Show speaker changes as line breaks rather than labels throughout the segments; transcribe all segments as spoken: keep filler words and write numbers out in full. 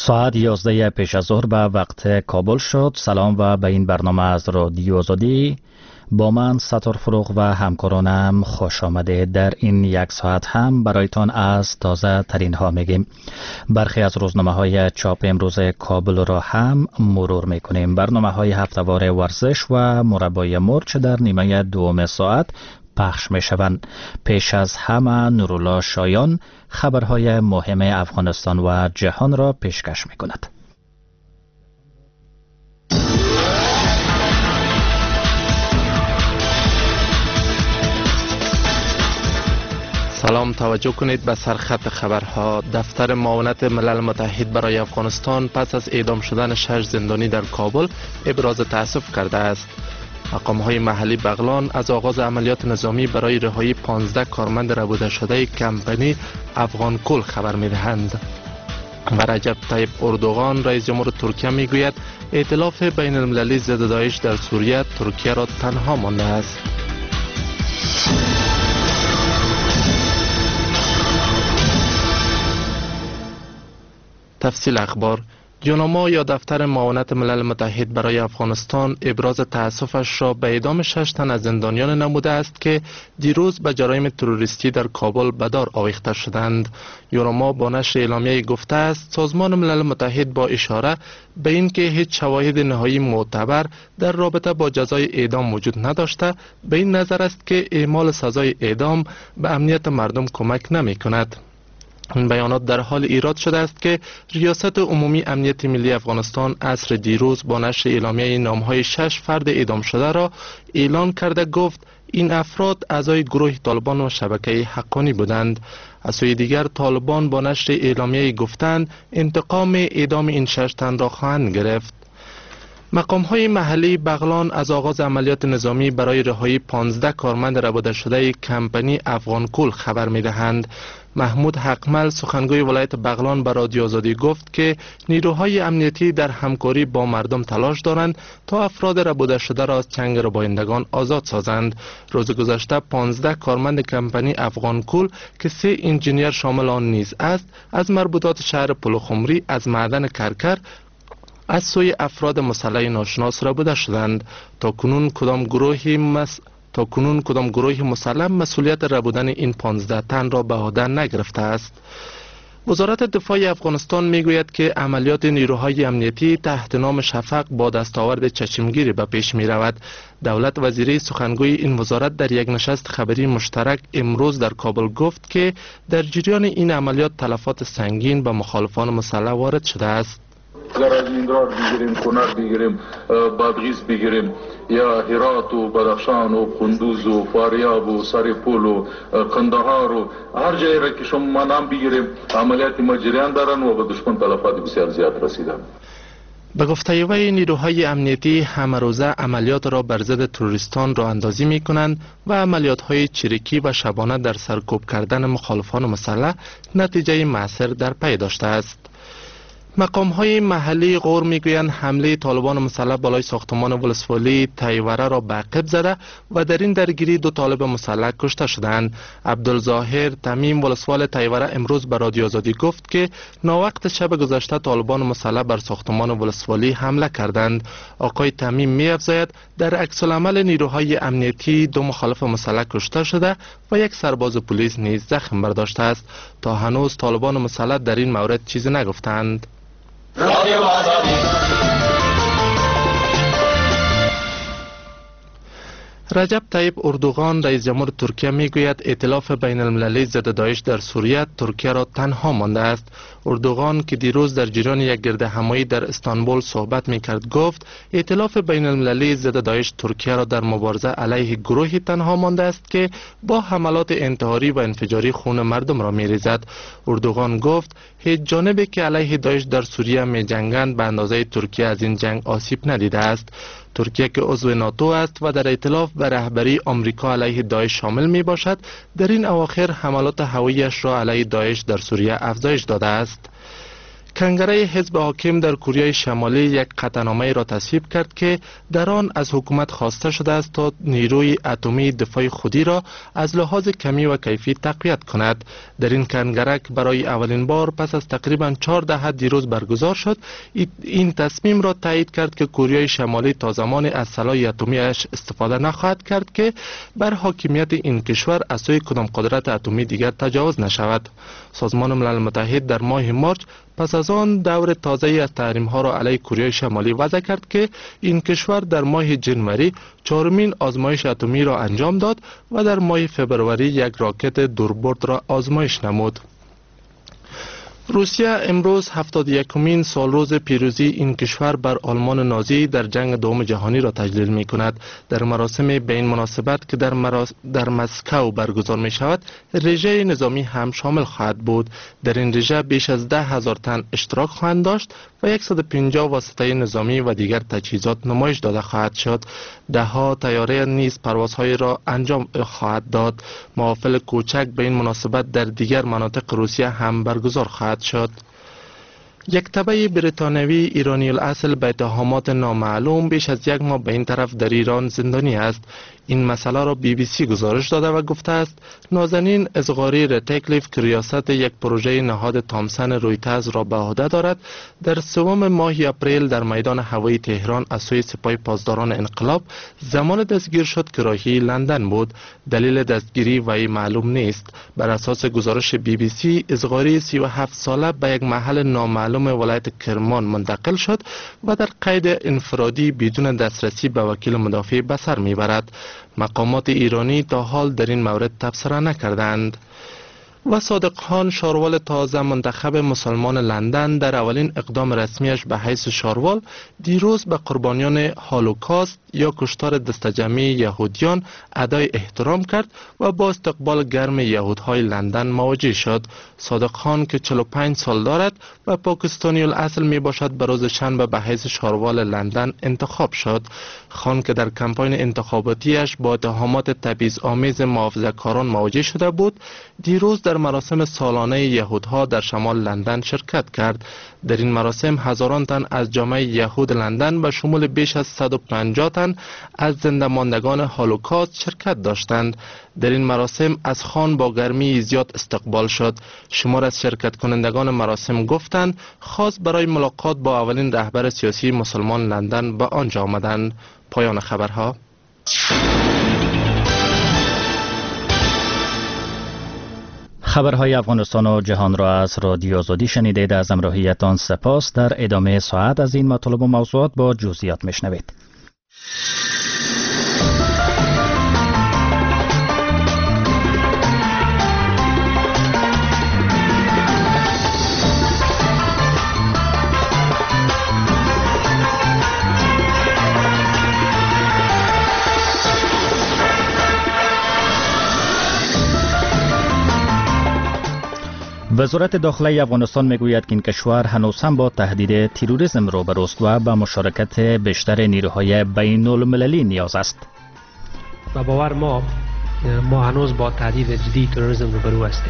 ساعت یازده پیش از ظهر به وقت کابل شد. سلام و به این برنامه از رادیو آزادی با من ستار فروغ و همکارانم خوش آمده. در این یک ساعت هم برایتان از تازه ترین ها میگیم. برخی از روزنامه های چاپ امروز کابل را هم مرور میکنیم. برنامه های هفتهوار ورزش و مربای مرچ در نیمه دوم ساعت پخش می شوند. پیش از همه نورالله شایان خبرهای مهم افغانستان و جهان را پیشکش می کند.
سلام، توجه کنید به سرخط خبرها. دفتر معاونت ملل متحد برای افغانستان پس از اعدام شدن شش زندانی در کابل ابراز تأسف کرده است. مقام‌های محلی بغلان از آغاز عملیات نظامی برای رهایی پانزده کارمند ربوده شده کمپانی افغان کول خبر می‌دهند. و رجب طیب اردوغان رئیس جمهور ترکیه میگوید ائتلاف بین المللی ضد داعش در سوریه ترکیه را تنها مانده است. تفصیل اخبار. جنما یا دفتر معاونت ملل متحد برای افغانستان ابراز تأسفش را به اعدام شش تن از زندانیان نموده است که دیروز به جرایم تروریستی در کابل به دار آویخته شدند. جنما با نشر اعلامیه گفته است سازمان ملل متحد با اشاره به اینکه هیچ شواهد نهایی معتبر در رابطه با جزای اعدام وجود نداشته، به این نظر است که اعمال سزای اعدام به امنیت مردم کمک نمی کند. این بیانات در حال ایراد شده است که ریاست عمومی امنیت ملی افغانستان عصر دیروز با نشر اعلامیه نامهای شش فرد اعدام شده را اعلان کرده گفت این افراد اعضای گروه طالبان و شبکه حقانی بودند. از سوی دیگر طالبان با نشر اعلامیه گفتند انتقام اعدام این شش تن را خواهند گرفت. مقام‌های محلی بغلان از آغاز عملیات نظامی برای رهایی پانزده کارمند ربوده شده کمپانی افغان کول خبر می‌دهند. محمود حقمل سخنگوی ولایت بغلان به رادیو آزادی گفت که نیروهای امنیتی در همکاری با مردم تلاش دارند تا افراد ربوده شده را از چنگ ربایندگان آزاد سازند. روز گذشته پانزده کارمند کمپانی افغان کول که سه انجینیر شامل آن نیز است از مربوطات شهر پلوخمری از معدن کرکر از سوی افراد مسلح ناشناس ربوده شدند. تا کنون کدام گروهی مس... تا کنون کدام گروه مسلح مسئولیت ربودن این پانزده تن را به عهده نگرفته است. وزارت دفاع افغانستان میگوید که عملیات نیروهای امنیتی تحت نام شفق با دستاورد چشمگیری به پیش می رود. دولت وزیری سخنگوی این وزارت در یک نشست خبری مشترک امروز در کابل گفت که در جریان این عملیات تلفات سنگین به مخالفان مسلح وارد شده است.
اگر از نیمرات بگیریم، کنر بگیریم، بادغیس بگیریم یا هرات و بدخشان و قندوز و فاریاب و سرپول و قندهار و هر جایی را که شما نام بگیریم عملیات ما جریان دارن و به دشمن تلفات بسیار زیاد رسیدن.
به گفته وی نیروهای امنیتی همه روزه عملیات را بر ضد تروریستان را اندازی می کنند و عملیات های چریکی و شبانه در سرکوب کردن مخالفان مسلح نتیجه مؤثر در پی داشته است. مقام های محلی غور میگویند حمله طالبان مسلح بالای ساختمان ولسوالی تیوره را به عقب زده و در این درگیری دو طالب مسلح کشته شدند. عبدالظاهر تمیم ولسوال تیوره امروز به رادیو آزادی گفت که ناوقت شب گذشته طالبان مسلح بر ساختمان ولسوالی حمله کردند. آقای تمیم می افزاید در عکس العمل نیروهای امنیتی دو مخالف مسلح کشته شده و یک سرباز پلیس نیز زخم برداشته است. تا هنوز طالبان مسلح در این مورد چیزی نگفتند. رجب طیب اردوغان رئیس جمهور ترکیه میگوید ائتلاف بین المللی ضد داعش در سوریه ترکیه را تنها مانده است. اردوغان که دیروز در جریان یک گرد همایی در استانبول صحبت میکرد گفت ائتلاف بین المللی ضد داعش ترکیه را در مبارزه علیه گروهی تنها مانده است که با حملات انتحاری و انفجاری خون مردم را میریزد. اردوغان گفت هیچ جانبی که علیه داعش در سوریه می جنگند به اندازه ترکیه از این جنگ آسیب ندیده است. ترکیه که عضو ناتو است و در ائتلاف به رهبری آمریکا علیه داعش شامل می باشد در این اواخر حملات هوایی‌اش را علیه داعش در سوریه افزایش داده است. کنگره حزب حاکم در کره شمالی یک قطعنامه را تصویب کرد که در آن از حکومت خواسته شده است تا نیروی اتمی دفاع خودی را از لحاظ کمی و کیفی تقویت کند. در این کنگره که برای اولین بار پس از تقریبا چهار دهه دیروز برگزار شد، این تصمیم را تایید کرد که کره شمالی تا زمان از سلاح اتمی اش استفاده نخواهد کرد که بر حاکمیت این کشور از سوی کدام قدرت اتمی دیگر تجاوز نشود. سازمان ملل متحد در ماه مارچ پس از آن دور تازه از تحریم ها را علیه کره شمالی وضع کرد که این کشور در ماه جنوری چهارمین آزمایش اتمی را انجام داد و در ماه فبروری یک راکت دوربرد را آزمایش نمود. روسیه امروز هفتاد و یکمین سالروز پیروزی این کشور بر آلمان نازی در جنگ دوم جهانی را تجلیل می کند. در مراسم به این مناسبت که در, مراس... در مسکو برگزار می شود، رژه نظامی هم شامل خواهد بود. در این رژه بیش از ده هزار تن اشتراک خواهند داشت و صد و پنجاه واسطه نظامی و دیگر تجهیزات نمایش داده خواهد شد. ده ها طیاره نیز پروازهای را انجام خواهد داد. محافل کوچک به این مناسبت در دیگر مناطق روسیه هم برگزار خواهد شد. یک تبع بریتانیایی ایرانی الاصل به اتهامات نامعلوم بیش از یک ماه به این طرف در ایران زندانی است. این مسئله را بی بی سی گزارش داده و گفته است نازنین ازغاری رتکلیف که ریاست یک پروژه نهاد تامسن رویترز را به عهده دارد، در سوم ماه اپریل در میدان هوایی تهران از سوی سپاه پاسداران انقلاب زمان دستگیر شد که راهی لندن بود. دلیل دستگیری وی معلوم نیست. بر اساس گزارش بی بی سی، ازغاری سی و هفت ساله به یک محل نامعلوم ولایت کرمان منتقل شد و در قید انفرادی بدون دسترسی به وکیل مدافع به سر میبرد. مقامات ایرانی تا حال در این مورد تبصره نکردند. و صادق خان، شاروال تازه منتخب مسلمان لندن، در اولین اقدام رسمیش به حیث شاروال دیروز به قربانیان هولوکاست یا کشتار دستجمعی یهودیان ادای احترام کرد و با استقبال گرم یهودهای لندن مواجه شد. صادق خان که چهل و پنج سال دارد و پاکستانی الاصل می باشد، به روز شنبه به حیث شاروال لندن انتخاب شد. خان که در کمپاین انتخاباتیش با اتهامات تبعیض‌آمیز محافظه‌کاران مواجه شده بود، دیروز در مراسم سالانه یهودها در شمال لندن شرکت کرد. در این مراسم هزاران تن از جامعه یهود لندن به شمول بیش از صد و پنجاه تن از زنده ماندگان هولوکاست شرکت داشتند. در این مراسم از خان با گرمی زیاد استقبال شد. شمار از شرکت کنندگان مراسم گفتند خاص برای ملاقات با اولین رهبر سیاسی مسلمان لندن به آنجا آمدند. پایان خبرها.
خبرهای افغانستان و جهان را از رادیو آزادی شنیدید. از همراهیتان سپاس. در ادامه ساعت از این مطالب و موضوعات با جزئیات میشنوید. وزارت داخلی افغانستان میگوید که این کشور هنوز هم با تهدید تروریسم روبروست و به مشارکت بیشتر نیروهای بین المللی نیاز است.
و باور ما ما هنوز با تهدید جدی تروریسم روبرو هستیم.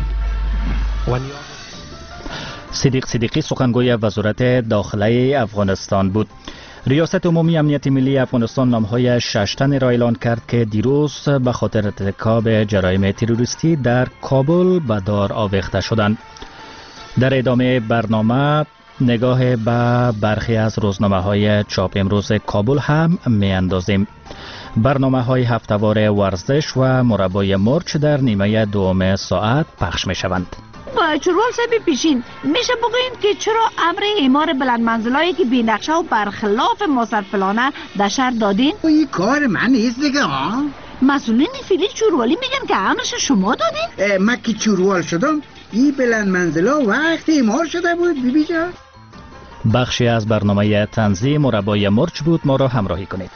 صدیق صدیقی سخنگوی وزارت داخلی افغانستان بود. ریاست عمومی امنیت ملی افغانستان نامهای شش تن را اعلان کرد که دیروز به خاطر ارتکاب جرایم تروریستی در کابل به دار آویخته شدند. در ادامه برنامه نگاه به برخی از روزنامه های چاپ امروز کابل هم می اندازیم. برنامه های هفته‌وار ورزش و مربای مرچ در نیمه دوم ساعت پخش می شوند.
چروال صاحب پیشین، میشه بگوین که چرا امر اعمار بلند منزلایی که بی نقشه و برخلاف مصرفلانه در شهر دادین؟
این کار من نیست دیگه ها.
مسئولین فیلی چرووالی میگن که امرش شما دادین؟
من که چروال شدم این بلند منزلا وقت اعمار شده بود بی بی جان.
بخشی از برنامه تنظیم مربای مرچ بود. ما را همراهی کنید.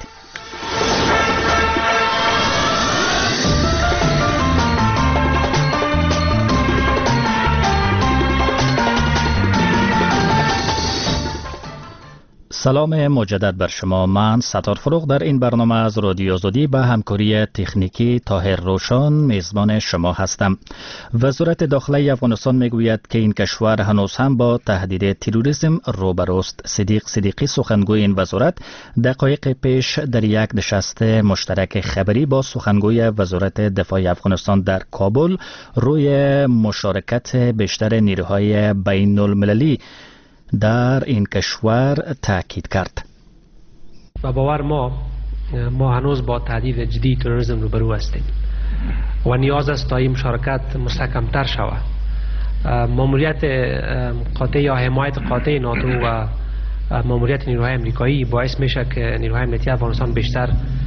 سلام مجدد بر شما. من ستار فروغ در این برنامه از رادیو آزادی به همکاری تکنیکی طاهر روشن میزبان شما هستم. وزارت داخلی افغانستان میگوید که این کشور هنوز هم با تهدید تروریسم روبروست. صدیق صدیقی سخنگوی این وزارت دقایق پیش در یک نشست مشترک خبری با سخنگوی وزارت دفاع افغانستان در کابل روی مشارکت بیشتر نیروهای بین المللی در این کشور تاکید کرد.
و باور ما ما هنوز با تهدید جدی تروریسم روبرو هستیم و نیاز است تا این مشارکت مستحکم‌تر شود. ماموریت قاطع یا حمایت قاطع ناتو و ماموریت نیروهای امریکایی باعث میشه که نیروهای امنیتی افغانستان بیشتر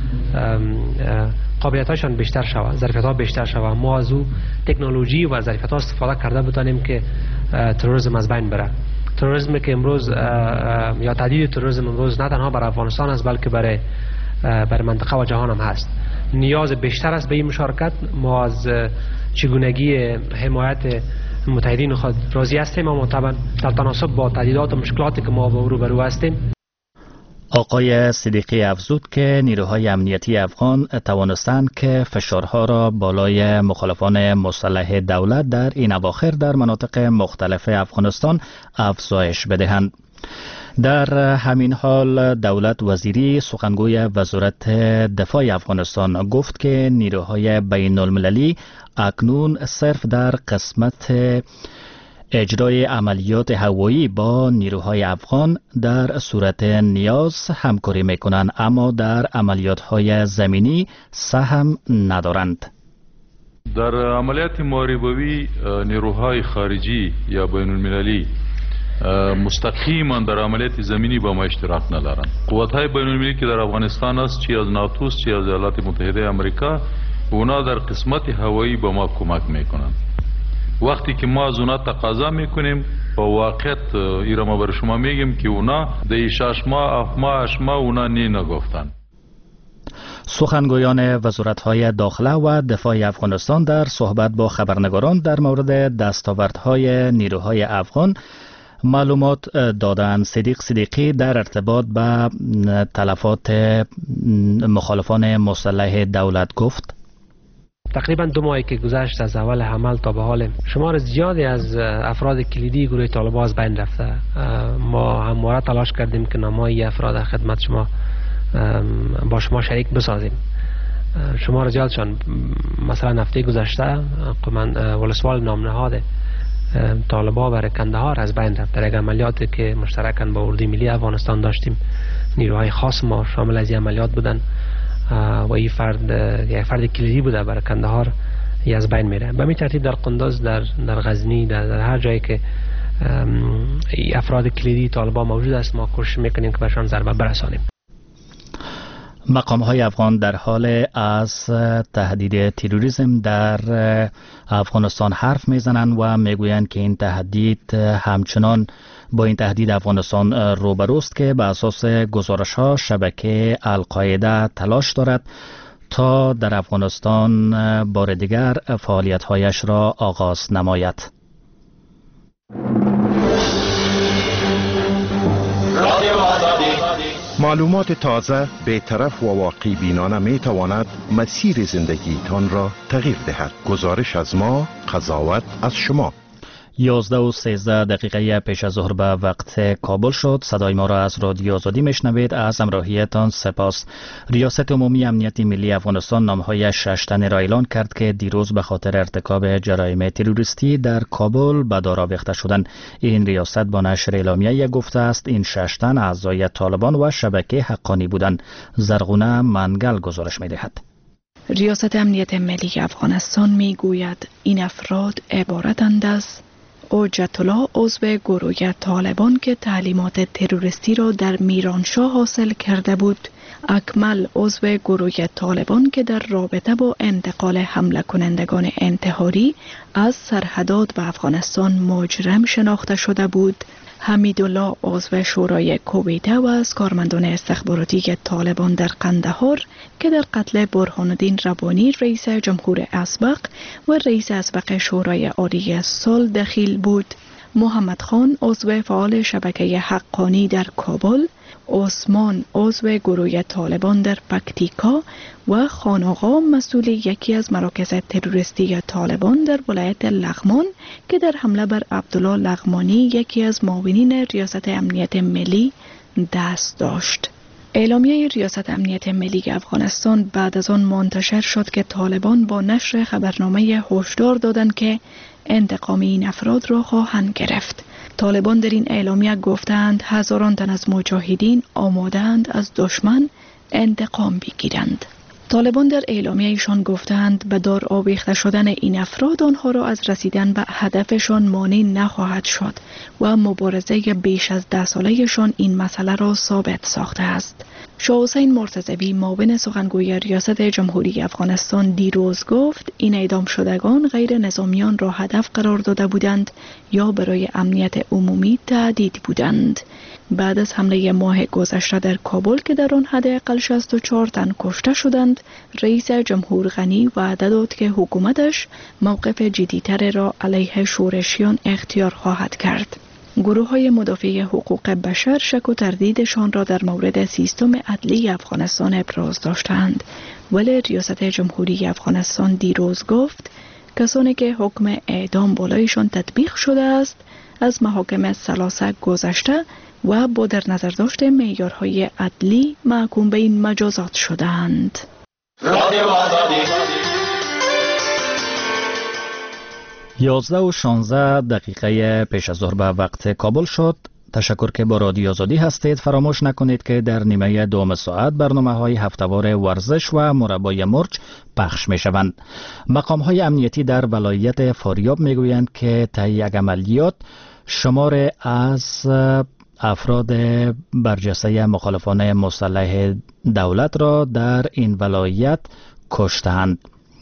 قابلیت‌هاشان بیشتر شود، ظرفیت‌ها بیشتر شود. ما از او تکنولوژی و ظرفیت‌ها استفاده کرده بتانیم که تروریسم از بین بره. تروریسم که امروز یا تهدید تروریسم امروز نه تنها برای افغانستان است بلکه برای برای منطقه و جهان هم هست. نیاز بیشتر است به این مشارکت. ما از چگونگی حمایت متحدین خود راضی هستیم اما طبعا در تناسب با تهدیدات و مشکلاتی که ما با او روبرو هستیم.
آقای صدیقی افزود که نیروهای امنیتی افغان توانستند که فشارها را بالای مخالفان مسلح دولت در این اواخر در مناطق مختلف افغانستان افزایش بدهند. در همین حال دولت وزیری سخنگوی وزارت دفاع افغانستان گفت که نیروهای بین المللی اکنون صرف در قسمت اجرای عملیات هوایی با نیروهای افغان در صورت نیاز همکاری میکنند اما در عملیات‌های زمینی سهم ندارند.
در عملیات محاربوی نیروهای خارجی یا بین المللی مستقیما در عملیات زمینی با ما اشتراک ندارند. قوت‌های بین المللی که در افغانستان است، چی از ناتو چی از ایالات متحده آمریکا، اونا در قسمت هوایی با ما کمک میکنند. وقتی که ما از اونا تقاضا میکنیم با واقعیت ایرا ما بر شما میگیم که اونا در شش ماه اف ماه اش ماه اونا نی نگفتن.
سخنگویان وزارت‌های داخله و دفاع افغانستان در صحبت با خبرنگاران در مورد دستاوردهای نیروهای افغان معلومات دادند. صدیق صدیقی در ارتباط به تلفات مخالفان مسلح دولت گفت:
تقریبا دو ماهی که گذشت از اول حمل تا به حال شمار زیادی از افراد کلیدی گروه طالبان از بین رفته. ما همواره تلاش کردیم که نامای افراد خدمت شما با شما شریک بسازیم. شمار زیادشان مثلا هفته گذشته ولسوال نامنهاد طالبان برای کندهار از بین رفت در یک عملیاتی که مشترکاً با اردوی ملی افغانستان داشتیم. نیروهای خاص ما شامل از این عملیات بودن و این فرد یک فرد کلیدی بوده برای کندهار از بین میره. به همین ترتیب در قندوز، در در غزنی، در, در هر جایی که افراد کلیدی طالبان موجود است ما کوشش میکنیم که بهشان ضربه برسانیم.
مقام های افغان در حال از تهدید تروریسم در افغانستان حرف میزنند و میگویند که این تهدید همچنان با این تهدید افغانستان روبروست که به اساس گزارش ها شبکه القاعده تلاش دارد تا در افغانستان بار دیگر فعالیت هایش را آغاز نماید.
معلومات تازه، بی‌طرف و واقعی بینانه می تواند مسیر زندگیتان را تغییر دهد. گزارش از ما، قضاوت از شما.
یازده و سیزده دقیقه پیش از ظهر به وقت کابل شد. صدای ما را از رادیو آزادی میشنوید. از همراهیتان سپاس. ریاست عمومی امنیت ملی افغانستان نامهای شش تن را اعلان کرد که دیروز به خاطر ارتکاب جرایم تروریستی در کابل به دار آویخته شدند. این ریاست با نشر اعلامیه گفته است این شش تن اعضای طالبان و شبکه حقانی بودند. زرغونه منگل گزارش می‌دهد.
ریاست امنیت ملی افغانستان میگوید این افراد عبارتند از حجت الله عضو گروه طالبان که تعلیمات تروریستی را در میرانشاه حاصل کرده بود، اکمل عضو گروه طالبان که در رابطه با انتقال حمله کنندگان انتحاری از سرحدات به افغانستان مجرم شناخته شده بود، حمیدالله عضو شورای کویته و از کارمندان استخباراتی طالبان در قندهار که در قتل برهان الدین ربانی رئیس جمهور اسبق و رئیس اسبق شورای عالی سال دخیل بود، محمد خان عضو فعال شبکه حقانی در کابل، عثمان عضو گروه طالبان در پکتیکا و خان آقا مسئول یکی از مراکز تروریستی طالبان در ولایت لغمان که در حمله بر عبدالله لغمانی یکی از معاونین ریاست امنیت ملی دست داشت. اعلامیه ریاست امنیت ملی افغانستان بعد از آن منتشر شد که طالبان با نشر خبرنامه هشدار دادند که انتقام این افراد را خواهند گرفت. طالبان در این اعلامیه گفتند هزاران تن از مجاهدین آماده‌اند از دشمن انتقام بگیرند. طالبان در اعلامیه ایشان گفتند به دار آویخته شدن این افراد آنها را از رسیدن به هدفشان مانع نخواهد شد و مبارزه بیش از ده سالهشان این مسئله را ثابت ساخته است. شاه حسین مرتضوی معاون سخنگوی ریاست جمهوری افغانستان دیروز گفت این اعدام شدگان غیر نظامیان را هدف قرار داده بودند یا برای امنیت عمومی تهدید بودند. بعد از حمله ماه گذشته در کابل که در آن حداقل شصت و چهار تن کشته شدند، رئیس جمهور غنی وعده داد که حکومتش موقف جدی‌تر را علیه شورشیان اختیار خواهد کرد. گروه های مدافع حقوق بشر شک و تردیدشان را در مورد سیستم عدلی افغانستان ابراز داشتند، ولی ریاست جمهوری افغانستان دیروز گفت کسانی که حکم اعدام بالایشان تطبیق شده است از محاکم ثلاثه گذشته و با در نظر داشت معیارهای عدلی محکوم به این مجازات شدند.
یازده و شانزده دقیقه پیش از ظهر به وقت کابل شد. تشکر که با رادیو آزادی هستید. فراموش نکنید که در نیمه دوم ساعت برنامه های هفته‌وار ورزش و مربای مرچ پخش می شوند. مقام های امنیتی در ولایت فاریاب می گویند که طی یک عملیات شمار از افراد برجسته مخالفان مسلح دولت را در این ولایت کشتند.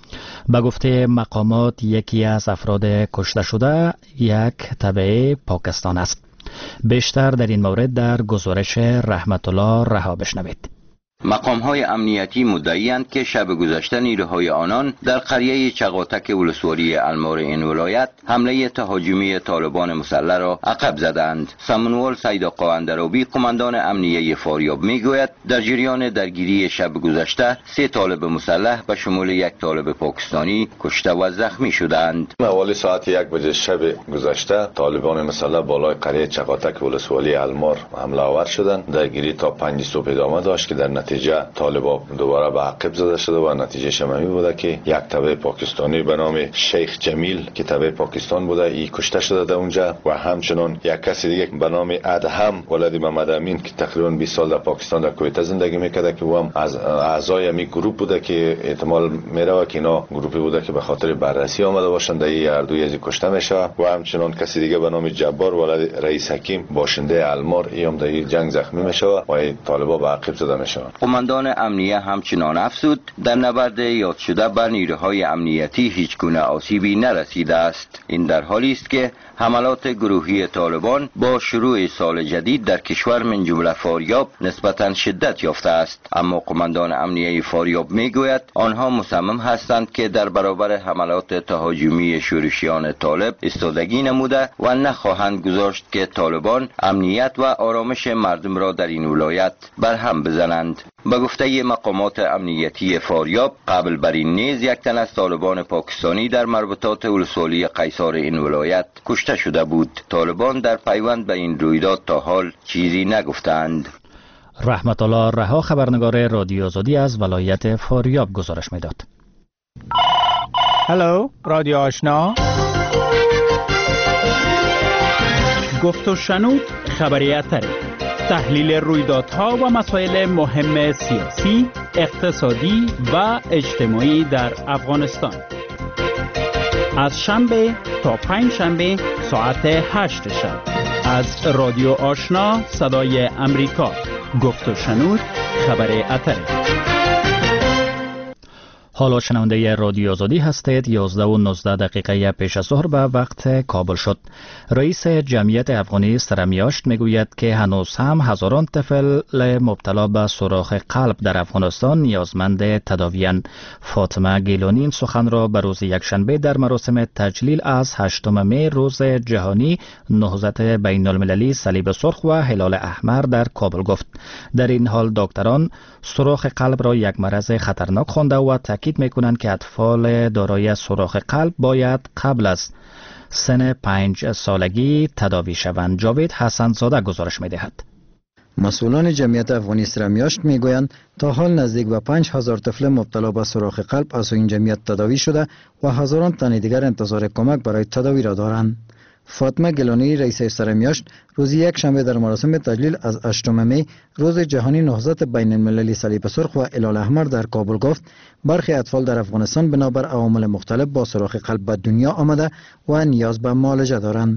به گفته مقامات یکی از افراد کشته شده یک تبع پاکستان است. بیشتر در این مورد در گزارش رحمت الله رها بشنوید.
مقام‌های امنیتی مدعی‌اند که شب گذشته نیروهای آنان در قریه چغاتک ولسوالی المار این ولایت حمله تهاجمی طالبان مسلح را عقب زدند. سمنوال سیدآقا اندرابی قماندان امنیه فاریاب میگوید در جریان درگیری شب گذشته سه طالب مسلح به شمول یک طالب پاکستانی کشته و زخمی شدند.
حوالی ساعت یک بجه شب گذشته طالبان مسلح بالای قریه چغاتک ولسوالی المار حمله آور شدند. درگیری تا پنج صبح ادامه داشت که در نتیجه طالبا دوباره به عقب زده شده و نتیجه شمامی بوده که یک تبع پاکستانی به نام شیخ جمیل که تبع پاکستان بوده ای کشته شده در اونجا و همچنان یک کسی دیگه به نام ادهم ولد محمد امین که تقریبا بیست سال در پاکستان در کویت زندگی میکرده که او هم از اعضای می گروه بوده که احتمال میره که اینا گروهی بوده که به خاطر بررسی آمده باشند در این هر دوی از کشته میشه و همچنان کسی دیگه به نام جبار ولد رئیس حکیم باشنده المار ای هم در این جنگ زخمی میشه و ای طالبا به عقب زده میشه.
قماندان امنیه همچنان افزود در نبرد یاد شده بر نیروهای امنیتی هیچ گونه آسیبی نرسیده است. این در حالی است که حملات گروهی طالبان با شروع سال جدید در کشور من جمله فاریاب نسبتاً شدت یافته است، اما قماندان امنیه فاریاب میگوید آنها مصمم هستند که در برابر حملات تهاجمی شورشیان طالب ایستادگی نموده و نخواهند گذاشت که طالبان امنیت و آرامش مردم را در این ولایت برهم بزنند. به گفته مقامات امنیتی فاریاب قبل بر این نیز یک تن از طالبان پاکستانی در مربوطات ولسوالی قیصار این ولایت کشته شده بود. طالبان در پیوند به این رویداد تا حال چیزی نگفتند.
رحمت الله رها خبرنگار رادیو آزادی از ولایت فاریاب گزارش میداد.
هلو رادیو آشنا، گفت و شنود خبریت تحلیل رویدادها و مسائل مهم سیاسی، اقتصادی و اجتماعی در افغانستان از شنبه تا پنج شنبه ساعت هشت شب از رادیو آشنا صدای امریکا. گفت و شنود خبر اتر.
حالا شنونده رادیو آزادی هستید. یازده و نوزده دقیقه پیش از ظهر به وقت کابل شد. رئیس جمعیت افغانی سرمیاشت میگوید که هنوز هم هزاران طفل مبتلا به سوراخ قلب در افغانستان نیازمند تداوی‌اند. فاطمه گیلانی این سخن را به روز یکشنبه در مراسم تجلیل از هشتم می روز جهانی نهضت بین المللی صلیب سرخ و هلال احمر در کابل گفت. در این حال دکتران سوراخ قلب را یک مرض خطرناک خوانده و تاکید میکنند که اطفال دارای سوراخ قلب باید قبل از سن پنج سالگی تداوی شوند. جاوید حسن زاده گزارش میدهد.
مسئولان جمعیت افغانی سرمیاشت میگویند تا حال نزدیک به پنج هزار طفل مبتلا به سوراخ قلب از این جمعیت تداوی شده و هزاران تن دیگر انتظار کمک برای تداوی را دارند. فاطمه گیلانی رئیس سرمیاشت روز یک شنبه در مراسم تجلیل از هشتم می روز جهانی نهضت بین المللی صلیب سرخ و هلال احمر در کابل گفت برخی اطفال در افغانستان بنابر عوامل مختلف با سوراخ قلب به دنیا آمده و نیاز به معالجه دارند.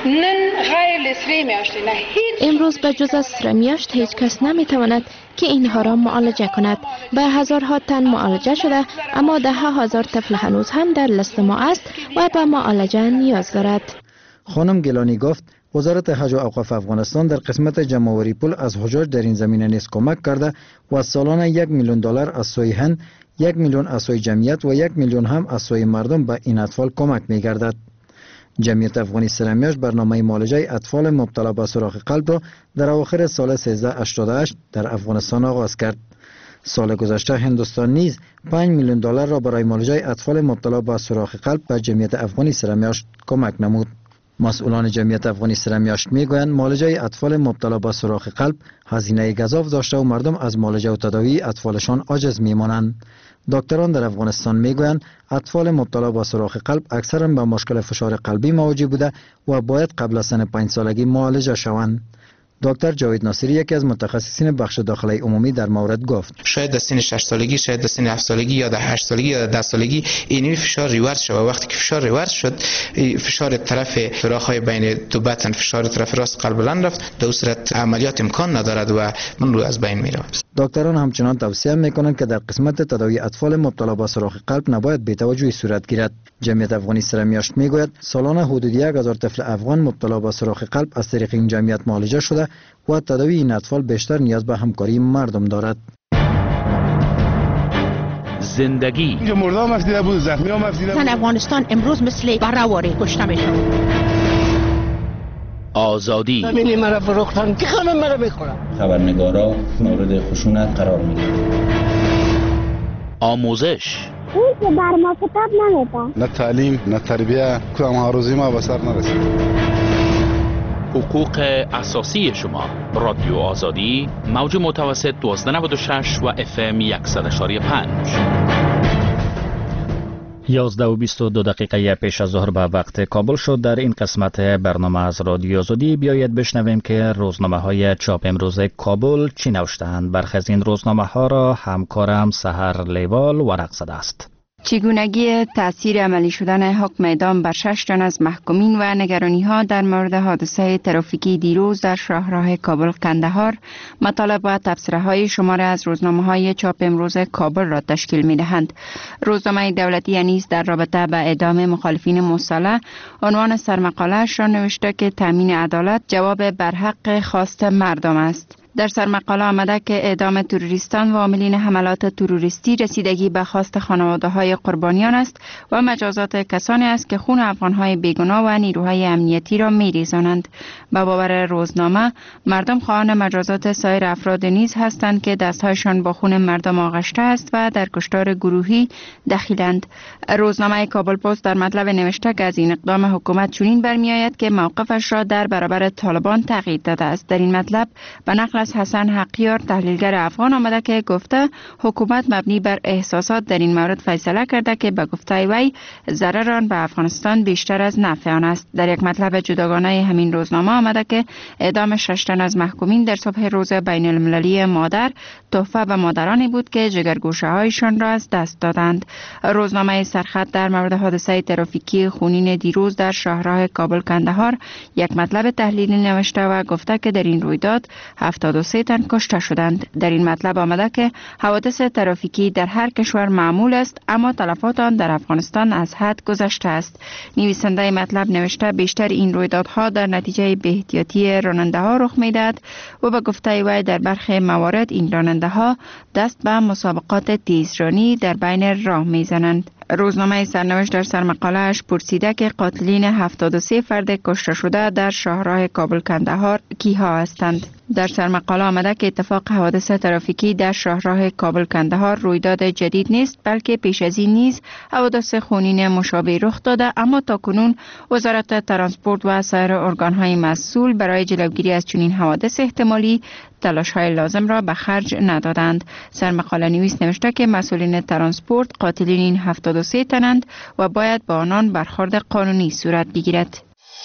امروز به جز از سرمیاشت هیچ کس نمیتواند که اینها را معالجه کند. به هزارها تن معالجه شده، اما ده هزار طفل هنوز هم در لیست ما است و به معالجه نیاز دارد.
خانم گیلانی گفت وزارت حج و اوقاف افغانستان در قسمت جمع‌آوری پول از حجاج در این زمینه نیز کمک کرده و سالانه یک میلیون دلار از سوی هند، یک میلیون از سوی جمعیت و یک میلیون هم از سوی مردم به این اطفال کمک می‌گردد. جمعیت افغانی سرمیاشت برنامه معالجه اطفال مبتلا به سوراخ قلب را در اواخر سال سیزده هشتاد و هشت در افغانستان آغاز کرد. سال گذشته هندوستان نیز پنج میلیون دلار را برای معالجه اطفال مبتلا به سوراخ قلب به جمعیت افغانی سرمیاشت کمک نمود. مسئولان جمعیت افغانی سرمیاشت میگویند معالجه اطفال مبتلا به سوراخ قلب هزینه گزاف داشته و مردم از معالجه و تداوی اطفالشان عاجز میمانند. دکتران در افغانستان میگویند اطفال مبتلا به سوراخ قلب اکثرا به مشکل فشار قلبی مواجه بوده و باید قبل از سن پنج سالگی معالجه شوند. دکتر جاوید ناصری یکی از متخصصین بخش داخله عمومی در مورد گفت
شاید در سن شش سالگی، شاید در سن هفت سالگی یا در هشت سالگی یا در ده سالگی اینوی فشار ریورس شد. وقتی که فشار ریورس شد، فشار طرف سوراخ‌های بین دو بطن، فشار طرف راست قلب بلند رفت، در صورت عملیات امکان ندارد و من رو از بین میرود.
دکتران همچنان توصیه میکنند که در قسمت تداوی اطفال مبتلا به سوراخ قلب نباید بی‌توجهی صورت گیرد. جمعیت افغانی سرمیاشت میگوید سالانه حدود یک هزار طفل افغان مبتلا به سوراخ قلب از طریق این جمعیت معالجه شده و تداوی این اطفال بیشتر نیاز به همکاری مردم دارد.
زندگی
اینجا مردم مفدیده بود، زخمی ها مفدیده بود.
افغانستان امروز مثل براواری کشته میشن.
آزادی
همینی مرا فروختن که خانم مرا بخورم.
خبرنگارا مورد خشونت قرار میگیرن.
آموزش
اون که بر ما کتاب نمیده.
نه تعلیم نه تربیه، کدام آرزوی ما به سر نرسید.
حقوق اساسی شما. رادیو آزادی موج متوسط دوازده نود و شش و اف ام صد و یک و پنج.
یازده و بیست و دو دقیقه پیش از ظهر به وقت کابل شد. در این قسمت برنامه از رادیو آزادی بیایید بشنویم که روزنامه های چاپ امروز کابل چی نوشته‌اند. برخی از این روزنامه ها را همکارم سحر لیوال ورق زده است.
چگونگی تأثیر عملی شدن حکم اعدام بر شش تن از محکومین و نگرانی ها در مورد حادثه ترافیکی دیروز در شاهراه کابل کندهار مطالب و تبصره های شماره از روزنامه های چاپ امروز کابل را تشکیل می دهند. روزنامه دولتی نیز در رابطه به اعدام مخالفین مسلح عنوان سرمقاله‌اش را نوشته که تامین عدالت جواب بر حق خواست مردم است. در سرمقاله آمده که اعدام تروریستان و عاملین حملات تروریستی رسیدگی به خواست خانواده‌های قربانیان است و مجازات کسانی است که خون افغان‌های بیگناه و نیروهای امنیتی را می‌ریزانند. به باور روزنامه مردم خواهان مجازات سایر افراد نیز هستند که دستهایشان با خون مردم آغشته است و در کشتار گروهی دخیلند. روزنامه کابل پست در مطلب نوشته که از این اقدام حکومت چنین برمی‌آید که موقفش را در برابر طالبان تغییر داده است. در این مطلب به نقل از حسن حقیار تحلیلگر افغان آمده که گفته حکومت مبنی بر احساسات در این مورد فیصله کرده که به گفته وی ضرر آن به افغانستان بیشتر از نفع آن است. در یک مطلب جداگانه همین روزنامه آمده که اعدام شش تن از محکومین در صبح روز بین المللی مادر تحفه به مادرانی بود که جگرگوشه هایشان را از دست دادند. روزنامه سرخط در مورد حادثه ترافیکی خونین دیروز در شاهراه کابل کندهار یک مطلب تحلیلی نوشته و گفته که در این رویداد هفتاد هفتاد و سه تن کشته شدند. در این مطلب آمده که حوادث ترافیکی در هر کشور معمول است، اما تلفات آن در افغانستان از حد گذشته است. نویسنده مطلب نوشته بیشتر این رویدادها در نتیجه بی‌احتیاطی راننده ها رخ می‌دهد و به گفته وی در برخی موارد این راننده ها دست به مسابقات تیزرانی در بین راه می‌زنند. روزنامه سرنوشت در سرمقاله‌اش پرسیده که قاتلین هفتاد و سه فرد کشته شده در شاهراه کابل کندهار کیها هستند. در سرمقاله آمده که اتفاق حوادث ترافیکی در شاهراه کابل کندهار رویداد جدید نیست، بلکه پیش از این نیز حوادث خونین مشابه رخ داده، اما تاکنون وزارت ترانسپورت و سایر ارگان‌های مسئول برای جلوگیری از چنین حوادث احتمالی تلاش‌های لازم را به خرج ندادند. سرمقاله نویس نوشته که مسئولین ترانسپورت قاتلین این هفتاد و سه تنند و باید با آنان برخورد قانونی صورت بگیرد.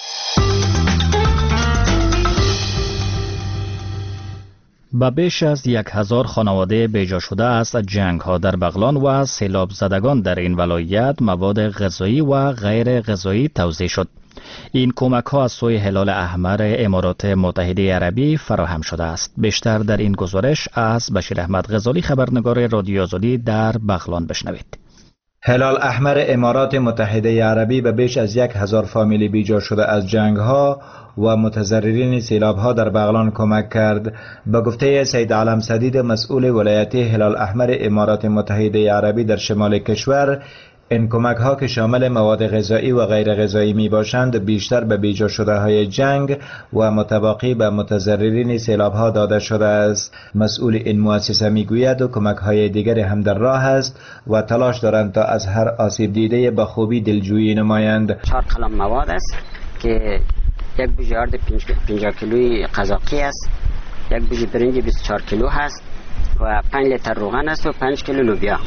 به بیش از یک هزار خانواده بیجا شده است جنگ ها در بغلان و سیلاب زدگان در این ولایت مواد غذایی و غیر غذایی توزیع شد. این کمک ها از سوی هلال احمر امارات متحده عربی فراهم شده است. بیشتر در این گزارش از بشیر احمد غزالی خبرنگار رادیو آزادی در بغلان بشنوید.
هلال احمر امارات متحده عربی به بیش از یک هزار فامیل بیجا شده از جنگ ها و متضررین سیلاب ها در بغلان کمک کرد. به گفته سید علم سدید مسئول ولایت هلال احمر امارات متحده عربی در شمال کشور، این کمک ها که شامل مواد غذایی و غیر غذایی می باشند بیشتر به بیجا شده های جنگ و متباقی به متضررین سیلاب ها داده شده است. مسئول این مؤسسه می گوید و کمک های دیگر هم در راه است و تلاش دارند تا از هر آسیب دیده به خوبی دلجویی نمایند.
چهار قلم مواد است که یک بوجه آرد پنجاه کیلویی قزاقی است، یک بوجه برنج بیست و چهار کیلو هست و پنج لیتر روغن است و پنج کیلو لوبیا.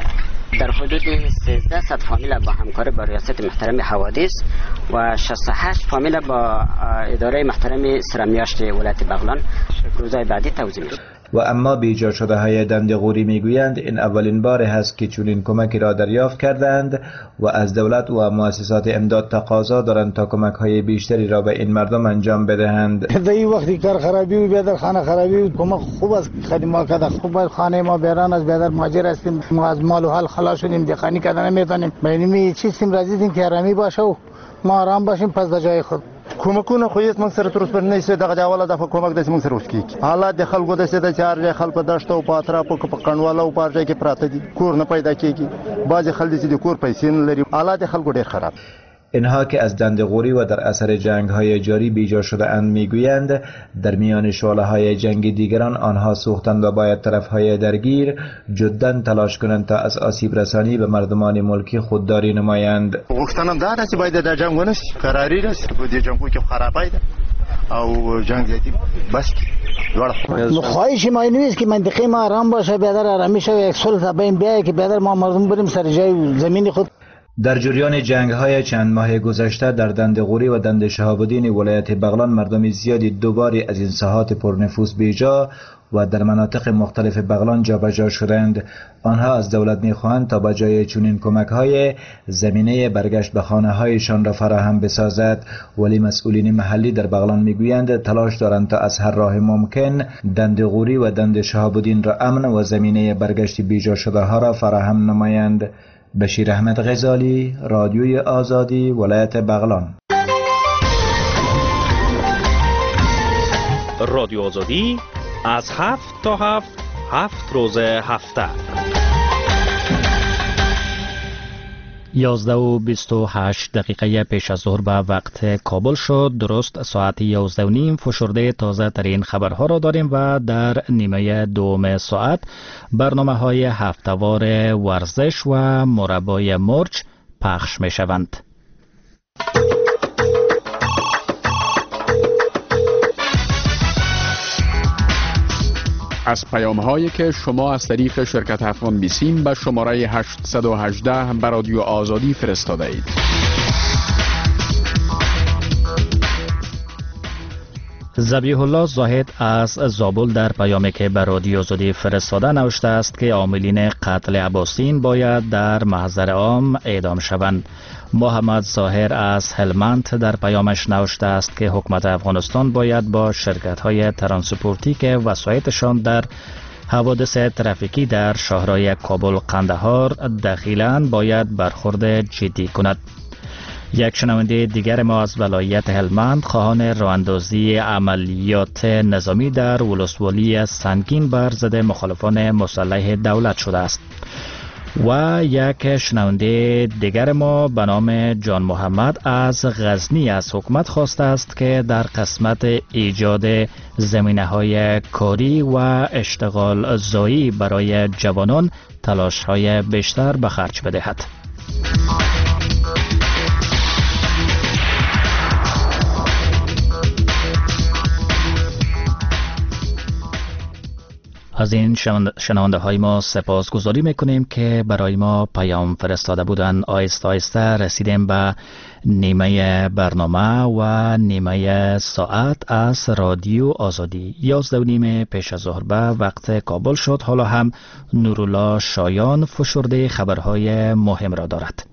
در حدود سیزده صد فامیل با همکاری با ریاست محترم حوادث و شصت و هشت فامیل با اداره محترم سرمیاشت ولایت بغلان روزهای بعدی توزیع میشه.
و اما بیجا شده های دندغوری میگویند این اولین بار هست که چنین کمکی را دریافت کردند و از دولت و مؤسسات امداد تقاضا دارند تا کمک های بیشتری را به این مردم انجام بدهند.
در این وقتی کار خرابی و بیادر خانه خرابی و کمک خوب است خدمات کرده. خوب خانه ما بیران از بیادر مهاجر هستیم، ما از مال و حال خلاص شدیم، دخانی کردن نمیتونیم. ببینیم چیزیم رازیدیم که آرامی باشه و ما آرام باشیم پس در جای خود.
کومکونه خو هیڅ موږ سره تر اوسه پورې نه شوی. دغه د اوله دفعه کومک داسې موږ سره وشکېږي. حالات د خلکو داسې ده چې هر ځای خلک په دښته او په اطرافو کې په کنډواله او په هر ځای کې پراته دي، کور نه پیدا کېږي. بعضې خلک دي چې د کور پیسې نه لري. حالات د خلکو ډېر خراب.
اینها که از دندغوری و در اثر جنگ های جاری بیجا شده اند میگویند در میان شعله های جنگ دیگران آنها سوختند و باید طرف های درگیر جدا تلاش کنند تا از آسیب رسانی به مردمان ملکی خودداری نمایند.
غوښتنه دا ده چې باید د جنگ ونه شي، قراري راسي په دې جنګو کې خرابای ده او جنگ زیاتی بس
نو خواهش ما اینه است که منطقه ما آرام باشه، بیادر آرامی شه و یک صلح بین بیاید که بیادر ما مردم بریم سر جای زمین خود.
در جریان جنگ های چند ماه گذشته در دندغوری و دند شهاب الدین ولایت بغلان مردم زیادی دوباره از این ساحات پرنفوس بیجا و در مناطق مختلف بغلان جابجا شدند. آنها از دولت میخواهند تا به جای چنین کمک های زمینه برگشت به خانه هایشان را فراهم بسازد، ولی مسئولین محلی در بغلان میگویند تلاش دارند تا از هر راه ممکن دندغوری و دند شهاب الدین را امن و زمینه برگشت بیجا شده ها را فراهم نمایند. بشیر احمد غزالی، رادیوی آزادی، ولایت بغلان.
رادیو آزادی از هفت تا هفت هفت روز هفته.
یازده و بیست و هشت دقیقه پیش از ظهر به وقت کابل شد. درست ساعت یازده و نیم فشرده تازه ترین خبرها را داریم و در نیمه دوم ساعت برنامه های هفته‌وار ورزش و مربای مرچ پخش می شوند.
از پیام هایی که شما از طریق شرکت افغان بیسیم به شماره هشتصد و هجده به رادیو آزادی فرستاده اید.
ذبیح الله زاهد از زابل در پیامی که به رادیو آزادی فرستاده نوشته است که عاملین قتل عباسین باید در محضر عام اعدام شوند. محمد ظاهر از هلمند در پیامش نوشته است که حکومت افغانستان باید با شرکت‌های ترانسپورتی که وسایطشان در حوادث ترافیکی در شهرهای کابل قندهار دخیلند باید برخورد جدی کند. یک شنونده دیگر ما از ولایت هلمند خواهان راهاندازی عملیات نظامی در ولسوالی سنگین بر ضد مخالفان مسلح دولت شده است. و یک شنونده دیگر ما به نام جان محمد از غزنی از حکومت خواسته است که در قسمت ایجاد زمینه های کاری و اشتغال زایی برای جوانان تلاش های بیشتر به خرج بدهد. از این شنونده های ما سپاس گذاری میکنیم که برای ما پیام فرستاده بودن. آیسته آیسته رسیدیم به نیمه برنامه و نیمه ساعت از رادیو آزادی. یازده و نیم پیش از ظهر به وقت کابل شد. حالا هم نورالله شایان فشرده خبرهای مهم را دارد.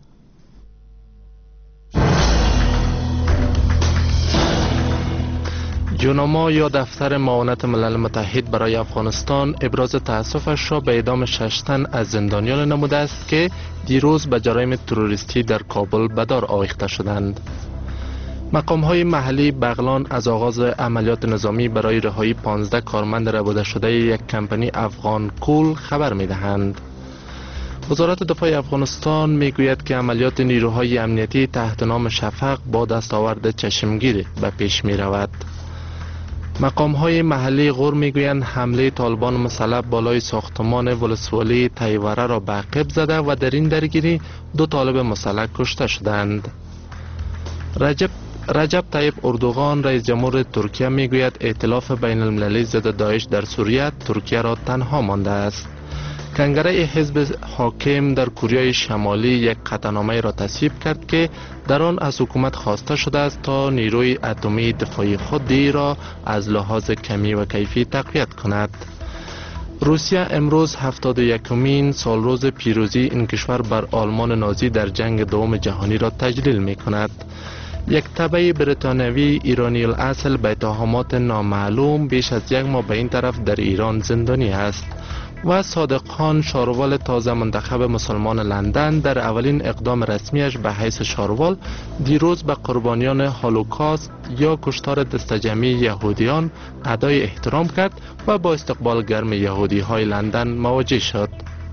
جونما یا دفتر معاونت ملل متحد برای افغانستان ابراز تأسفش را به اعدام شش تن از زندانیان نموده است که دیروز به جرایم تروریستی در کابل به دار آویخته شدند. مقام‌های محلی بغلان از آغاز عملیات نظامی برای رهایی پانزده کارمند ربوده شده یک کمپانی افغان کول خبر می‌دهند. وزارت دفاع افغانستان میگوید که عملیات نیروهای امنیتی تحت نام شفق با دستاورد چشمگیر به پیش می‌رود. مقام های محلی غور میگویند حمله طالبان مسلح بالای ساختمان ولسوالی تیوره را به عقب زده و در این درگیری دو طالب مسلح کشته شدند. رجب رجب طیب اردوغان رئیس جمهور ترکیه میگوید ائتلاف بین المللی ضد داعش در سوریه ترکیه را تنها مانده است. کنگره حزب حاکم در کره شمالی یک قطعنامه را تصویب کرد که در آن از حکومت خواسته شده است تا نیروی اتمی دفاعی خودی را از لحاظ کمی و کیفی تقویت کند. روسیه امروز هفتاد و یکمین سالروز پیروزی این کشور بر آلمان نازی در جنگ دوم جهانی را تجلیل می کند. یک تبع بریتانیایی ایرانی الاصل به اتهامات نامعلوم بیش از یک ماه به این طرف در ایران زندانی است. و صادق خان شاروال تازه منتخب مسلمان لندن در اولین اقدام رسمیش به حیث شاروال دیروز به قربانیان هولوکاست یا کشتار دستجمعی یهودیان ادای احترام کرد و با استقبال گرم یهودی های لندن مواجه شد.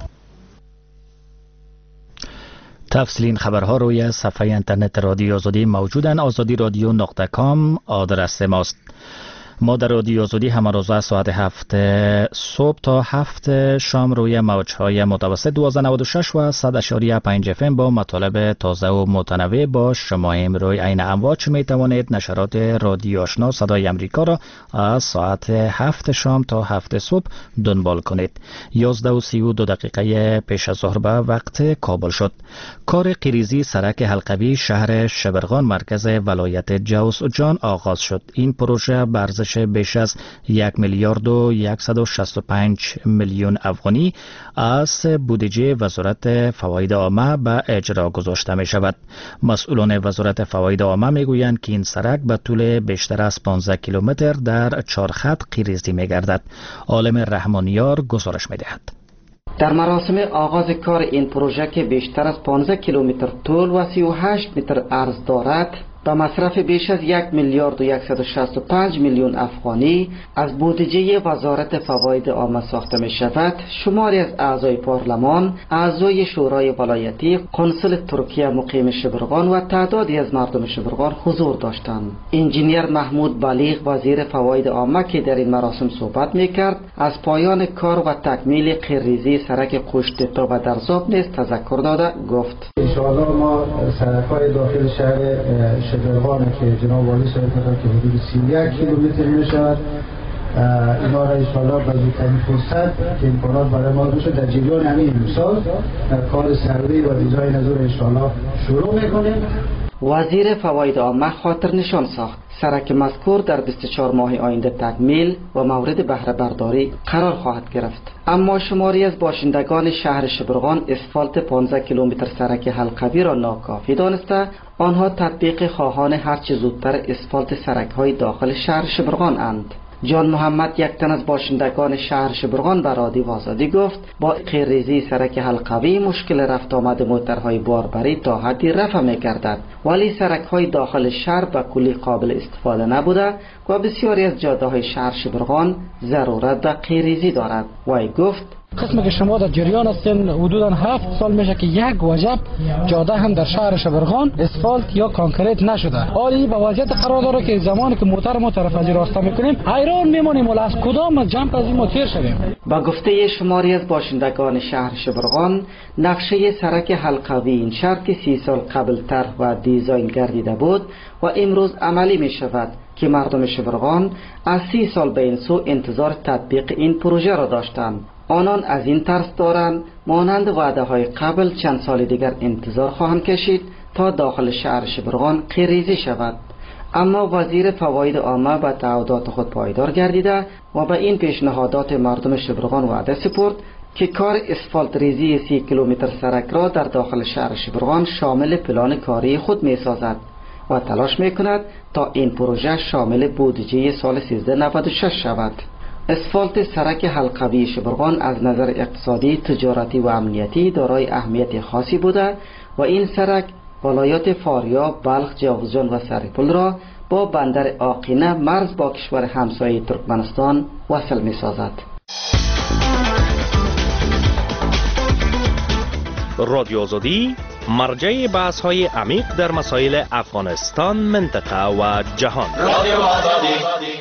تفصیل خبرها روی صفحه اینترنت رادیو آزادی موجودن. آزادی رادیو نقطه کام آدرس ماست. ما در رادیو آزادی همه روزه ساعت هفت صبح تا هفت شام روی موجهای متوسط دوازده نود و شش و صد اشاری پنج اف ام با مطالب تازه و متنوع با شما روی عین امواج می توانید نشرات رادیو آشنا صدای امریکا را از ساعت هفت شام تا هفت صبح دنبال کنید. یازده و سی و دو دقیقه پیش از ظهر به وقت کابل شد. کار قیریزی سرک حلقوی شهر شبرغان مرکز ولایت جوزجان آغاز شد. این پروژه برزش بیش از یک میلیارد و صد و شصت و پنج میلیون افغانی از بودجه وزارت فواید عامه به اجرا گذاشته می شود. مسئولان وزارت فواید عامه می گویند که این سرک به طول بیشتر از پانزده کیلومتر در چهار خط قیریزی می گردد. عالم رحمانیار گزارش می دهد.
در مراسم آغاز کار این پروژه که بیشتر از پانزده کیلومتر طول و سی و هشت متر عرض دارد با مصرف بیش از یک میلیارد و صد و شصت و پنج میلیون افغانی از بودجه وزارت فواید عامه ساخته می شود، شماری از اعضای پارلمان، اعضای شورای ولایتی، قنصل ترکیه مقیم شبرغان و تعدادی از مردم شبرغان حضور داشتند. انجینیر محمود بلیغ وزیر فواید عامه که در این مراسم صحبت می کرد از پایان کار و تکمیل قیریزی سرک قشتتا و درزاب نیز تذکر داده گفت:
ان شاء الله ما سرک‌های داخل شهر شبرغان که جناب والی صاحب که حدود سی و یک کیلومتر میشود اینا را انشاءالله به زودترین فرصت که امکانات برای ما بشه در جریان همین امسال کار سروی و دیزاین از اون انشاءالله شروع میکنیم.
وزیر فواید عامه خاطر نشان ساخت سرک مذکور در بیست و چهار ماه آینده تکمیل و مورد بهره برداری قرار خواهد گرفت. اما شماری از باشندگان شهر شبرغان اسفالت پانزده کیلومتر سرک حلقوی را ناکافی دانسته آنها تطبیق خواهان هرچه زودتر اسفالت سرک های داخل شهر شبرغان اند. جان محمد یک تن از باشندگان شهر شبرغان به رادیو آزادی گفت با خیرریزی سرک حلقوی مشکل رفت آمد موترهای باربری تا حدی رفع می‌گردد، ولی سرک های داخل شهر به کلی قابل استفاده نبوده و بسیاری از جاده های شهر شبرغان ضرورت به خیرریزی دارد. وی گفت
قسمی که شما در جریان هستین حدوداً هفت سال میشه که یک وجب جاده هم در شهر شبرغان اسفالت یا کانکریت نشده. حالی به وضعیت قرار داره که زمانی که موتر ما طرف از راسته میکنیم حیران میمونیم ولی از کدام از جمپ از این ما تیر شویم.
با گفته شماری از باشندگان شهر شبرغان نقشه سرک حلقوی این شهر که سی سال قبل طرح و دیزاین گردیده بود و امروز عملی می شود که مردم شبرغان از سی سال به این سو انتظار تطبیق این پروژه را داشتند. آنان از این ترس دارند مانند وعده های قبل چند سال دیگر انتظار خواهند کشید تا داخل شهر شبرغان خیرریزی شود. اما وزیر فواید عامه به تعهدات خود پایدار گردیده و به این پیشنهادات مردم شبرغان وعده سپرد که کار اسفالت ریزی سی کیلومتر سرک را در داخل شهر شبرغان شامل پلان کاری خود می سازد و تلاش می کند تا این پروژه شامل بودجه سال سیزده نود و شش شود. اسفالت سرک حلقوی شبرغان از نظر اقتصادی، تجارتی و امنیتی دارای اهمیت خاصی بوده و این سرک ولایات فاریاب، بلخ، جاوزجان و سرپل را با بندر آقینه مرز با کشور همسایه ترکمنستان وصل می سازد.
رادیو آزادی مرجع بحث های عمیق در مسائل افغانستان، منطقه و جهان. رادیو آزادی.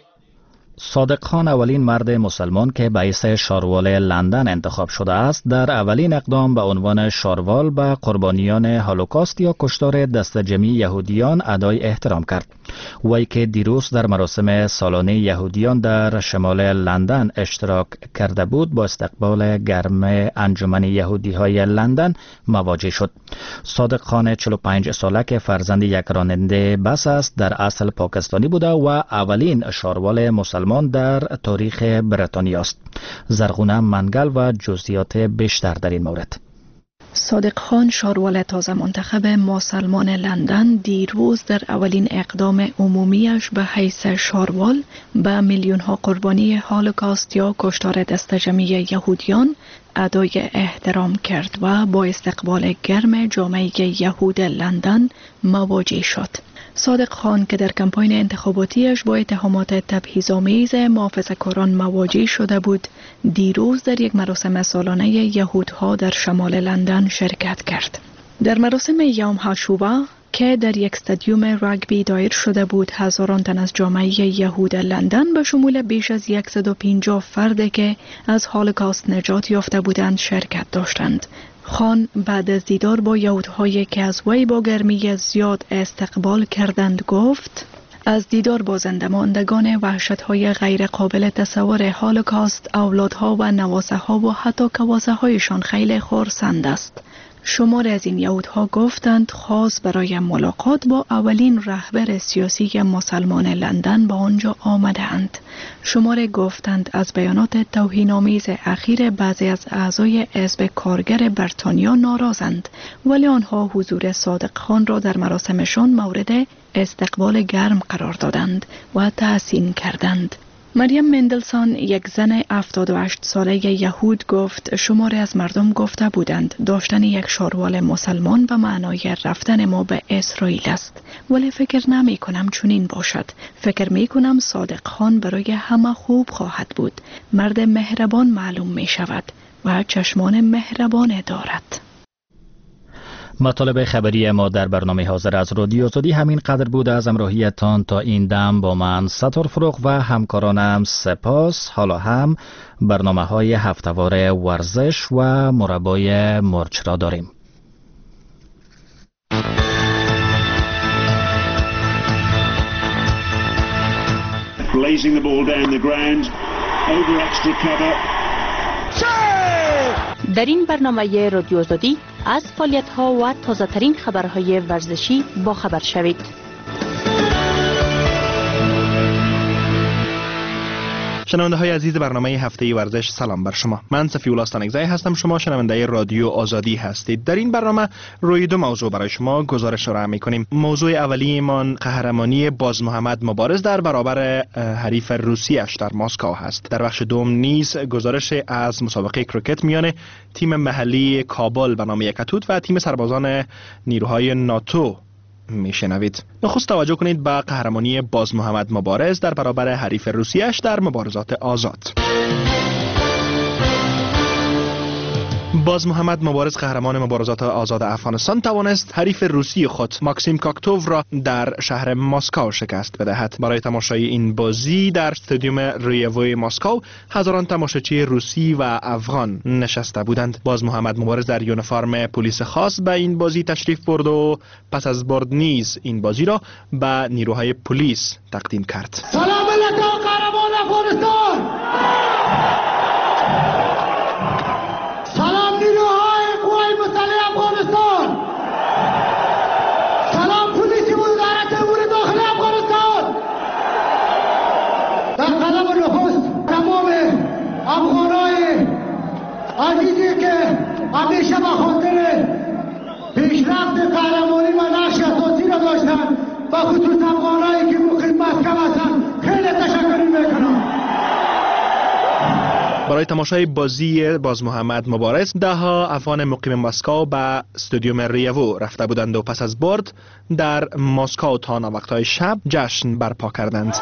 صادق خان اولین مرد مسلمان که باعث شاروال لندن انتخاب شده است در اولین اقدام به عنوان شاروال به قربانیان هولوکاست یا کشتار دست جمعی یهودیان ادای احترام کرد. وی که دیروز در مراسم سالانه یهودیان در شمال لندن اشتراک کرده بود با استقبال گرم انجمن یهودی های لندن مواجه شد. صادق خان چهل و پنج ساله که فرزند یک راننده بس است در اصل پاکستانی بوده و اولین شاروال مسلمان در تاریخ بریتانیا است. زرغونه منگل و جزئیات بیشتر در این مورد.
صادق خان شاروال تازه منتخب مسلمان لندن دیروز در اولین اقدام عمومیش به حیث شاروال به میلیون ها قربانی هولوکاست یا کشتار دست جمعی یهودیان ادای احترام کرد و با استقبال گرم جامعه یهود لندن مواجه شد. صادق خان که در کمپاین انتخاباتیش با اتهامات تبعیض‌آمیز محافظه‌کاران مواجه شده بود، دیروز در یک مراسم سالانه یهودها در شمال لندن شرکت کرد. در مراسم یوم هاشوبا که در یک استادیوم راگبی دایر شده بود، هزاران تن از جامعه یهود لندن به شمول بیش از صد و پنجاه فرد که از هولوکاست نجات یافته بودند شرکت داشتند. خان بعد از دیدار با یهودهایی که از وی با گرمی زیاد استقبال کردند گفت: از دیدار با زنده ماندگان وحشت‌های غیر قابل تصور هولوکاست، اولادها و نواسه‌ها و حتی کواسه‌هایشان خیلی خرسند است. شمار از این یهودها گفتند خاص برای ملاقات با اولین رهبر سیاسی مسلمان لندن با آنجا آمدند. شمار گفتند از بیانات توهین‌آمیز اخیر بعضی از اعضای حزب کارگر بریتانیا ناراضند، ولی آنها حضور صادق خان را در مراسمشان مورد استقبال گرم قرار دادند و تحسین کردند. مریم مندلسون، یک زن هفتاد و هشت ساله یهود، گفت شماری از مردم گفته بودند داشتن یک شاروال مسلمان به معنای رفتن ما به اسرائیل است، ولی فکر نمی کنم چنین باشد. فکر می کنم صادق خان برای همه خوب خواهد بود. مرد مهربان معلوم می شود و چشمان مهربان دارد.
مطالب خبری ما در برنامه حاضر از رادیو آزادی همین قدر بود. از همراهیتان تا این دم با من ستار فروغ و همکارانم سپاس. حالا هم برنامه های هفتهوار ورزش و مربای مرچ را داریم.
Blazing the ball down the ground over extra cover.
در این برنامه رادیو آزادی
از فعالیت‌ها و تازه‌ترین خبرهای ورزشی با خبر شوید.
شنونده های عزیز برنامه هفته ورزش، سلام بر شما. من صفی الله استانکزی هستم. شما شنونده رادیو آزادی هستید. در این برنامه روی دو موضوع برای شما گزارش را می‌کنیم. موضوع اولیمان قهرمانی باز محمد مبارز در برابر حریف روسیه‌اش در مسکو هست. در بخش دوم نیز گزارش از مسابقه کریکت میان تیم محلی کابل به نام یکتوت و تیم سربازان نیروهای ناتو میشنوید. نخست توجه کنید به قهرمانی باز محمد مبارز در برابر حریف روسیه‌اش در مبارزات آزاد. باز محمد مبارز قهرمان مبارزات آزاد افغانستان توانست حریف روسی خود ماکسیم کاکتوف را در شهر مسکو شکست بدهد. برای تماشای این بازی در استادیوم ریووی مسکو هزاران تماشاچی روسی و افغان نشسته بودند. باز محمد مبارز در یونیفرم پلیس خاص به این بازی تشریف برد و پس از برد نیز این بازی را به نیروهای پلیس تقدیم کرد.
سلام علیکم قهرمان افغانستان. سلام نیروهای قوای مسلح افغانستان. سلام پلیس وزارت امور داخلی افغانستان. در قدم نخست تمام افغانای عزیزی که همیشه به خاطر پیشرفت قهرمانی و نقش اساسی را داشتند و خصوص افغانایی که مقیم مسکو هستند خیلی تشکر میکنم.
برای تماشای بازی باز محمد مبارز ده ها افغان مقیم مسکو به استادیوم ریوو رفته بودند و پس از برد در مسکو تا وقتهای شب جشن برپا کردند.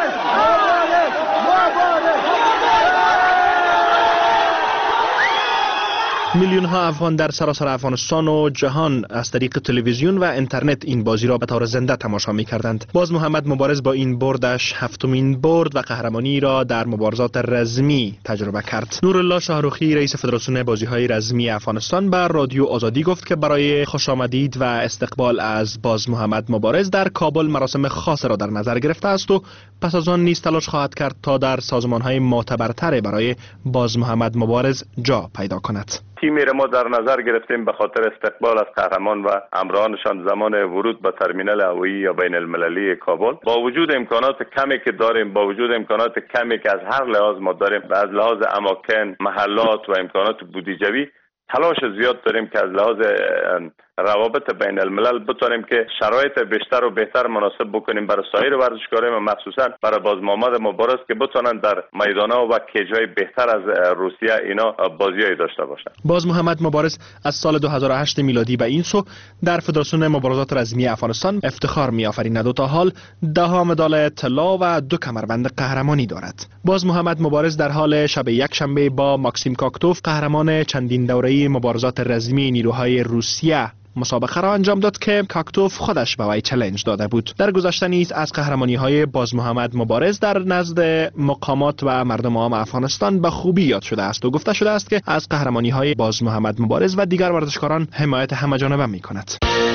میلیون ها افغان در سراسر افغانستان و جهان از طریق تلویزیون و اینترنت این بازی را به طور زنده تماشا می کردند. باز محمد مبارز با این بردش هفتمین برد و قهرمانی را در مبارزات رزمی تجربه کرد. نورالله شاهرخی رئیس فدراسیون بازی های رزمی افغانستان به رادیو آزادی گفت که برای خوشامدید و استقبال از باز محمد مبارز در کابل مراسم خاص را در نظر گرفته است و پس از آن نیز تلاش خواهد کرد تا در سازمان های معتبرتر برای باز محمد مبارز جا پیدا کند.
تیمی را ما در نظر گرفتیم به خاطر استقبال از قهرمان و همراهانشان زمان ورود به ترمینال هوایی یا بین المللی کابل. با وجود امکانات کمی که داریم، با وجود امکانات کمی که از هر لحاظ ما داریم، از لحاظ اماکن، محلات و امکانات بودجوی، تلاش زیاد داریم که از لحاظ روابط بین الملل بتونیم که شرایط بیشتر و بهتر مناسب بکنیم برای سایر ورزشکاران و مخصوصا برای باز محمد مبارز که بتونن در میدان‌ها و کیج‌های بهتر از روسیه اینا بازیایی داشته باشند.
باز محمد مبارز از سال دو هزار و هشت میلادی به این سو در فدراسیون مبارزات رزمی افغانستان افتخار می‌آفریند و تا حال ده ها مدال طلا و دو کمربند قهرمانی دارد. باز محمد مبارز در حال شب یک شنبه با ماکسیم کاکتوف قهرمان چندین دوره‌ای مبارزات رزمی نیروهای روسیه مسابقه را انجام داد که کاکتوف خودش به وی چالش داده بود. در گذشته نیز از قهرمانی های باز محمد مبارز در نزد مقامات و مردم عام افغانستان به خوبی یاد شده است و گفته شده است که از قهرمانی های باز محمد مبارز و دیگر ورزشکاران حمایت همه‌جانبه می‌کند.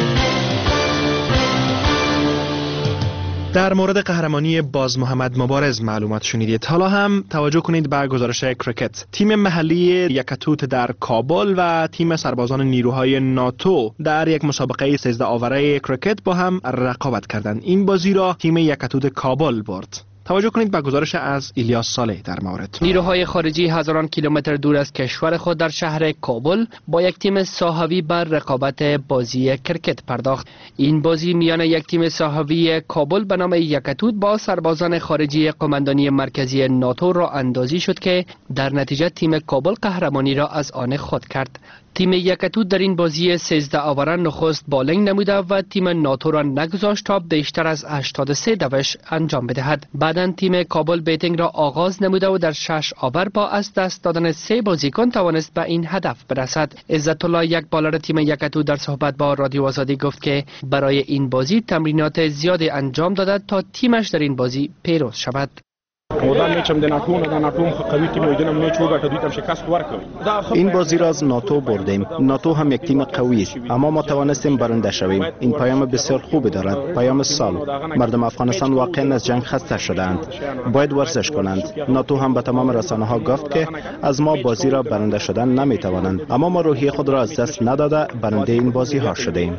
در مورد قهرمانی باز محمد مبارز معلومات شنیدید. حالا هم توجه کنید به گزارش کریکت. تیم محلی یکتوت در کابل و تیم سربازان نیروهای ناتو در یک مسابقه سیزده آوره کریکت با هم رقابت کردند. این بازی را تیم یکتوت کابل برد. توجه کنید به گزارش از ایلیاس صالح در مورد.
نیروهای خارجی هزاران کیلومتر دور از کشور خود در شهر کابل با یک تیم ساحوی بر رقابت بازی کرکت پرداخت. این بازی میان یک تیم ساحوی کابل به نام یکتوت با سربازان خارجی قماندانی مرکزی ناتو را اندازی شد که در نتیجه تیم کابل قهرمانی را از آن خود کرد. تیم یکتوت در این بازی سیزده آوره نخست بالینگ نموده و تیم ناتو را نگذاشت تا بیشتر از هشتاد و سه دوش انجام بدهد. بعداً تیم کابل بیتینگ را آغاز نموده و در شش آور با از دست دادن سه بازیکن توانست به این هدف برسد. عزت الله، یک بالر تیم یکتوت، در صحبت با رادیو آزادی گفت که برای این بازی تمرینات زیادی انجام داده تا تیمش در این بازی پیروز شود.
این بازی را از ناتو بردیم. ناتو هم یک تیم قوی است، اما ما توانستیم برنده شویم. این پیام بسیار خوبی دارد، پیام سال. مردم افغانستان واقعا از جنگ خسته شدند، باید ورزش کنند. ناتو هم به تمام رسانه ها گفت که از ما بازی را برنده شدن نمی توانند، اما ما روحیه خود را از دست نداده برنده این بازی ها شدیم.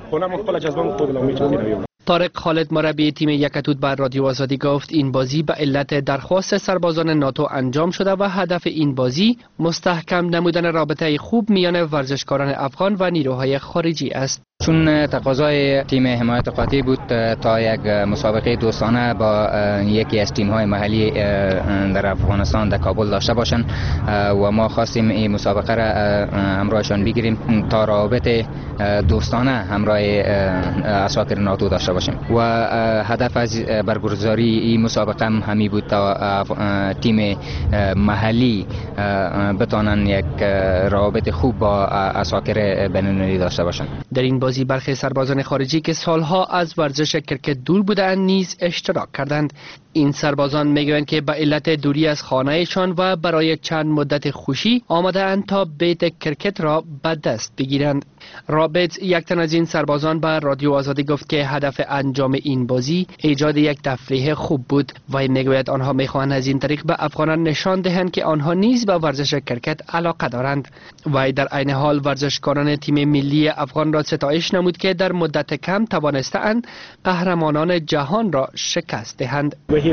طارق خالد مربی تیم یکتود بر رادیو آزادی گفت این بازی به علت درخواست سربازان ناتو انجام شده و هدف این بازی مستحکم نمودن رابطه خوب میان ورزشکاران افغان و نیروهای خارجی است.
چون تقاضای تیم حمایت قاطع بود تا یک مسابقه دوستانه با یکی از تیم‌های محلی در افغانستان در کابل داشته باشند و ما خواستیم این مسابقه را همراهشان بگیریم تا رابط دوستانه همراه عساکر ناتو داشته باشیم و هدف از برگزاری این مسابقه هم همی بود تا تیم محلی بتانن یک رابط خوب با عساکر بین‌المللی داشته باشند.
در این بازی برخی سربازان خارجی که سالها از ورزش کرکت دور بودند نیز اشتراک کردند. این سربازان میگویند که به علت دوری از خانهشان و برای چند مدت خوشی آمده اند تا بیت کرکت را به دست بگیرند. رابط یک تن از این سربازان به رادیو آزادی گفت که هدف انجام این بازی ایجاد یک تفریح خوب بود و میگوید آنها میخواهند از این طریق به افغانان نشان دهند که آنها نیز به ورزش کرکت علاقه دارند. و در عین حال ورزشکاران تیم ملی افغان را ستایش نمود که در مدت کم توانستند قهرمانان جهان را شکست دهند.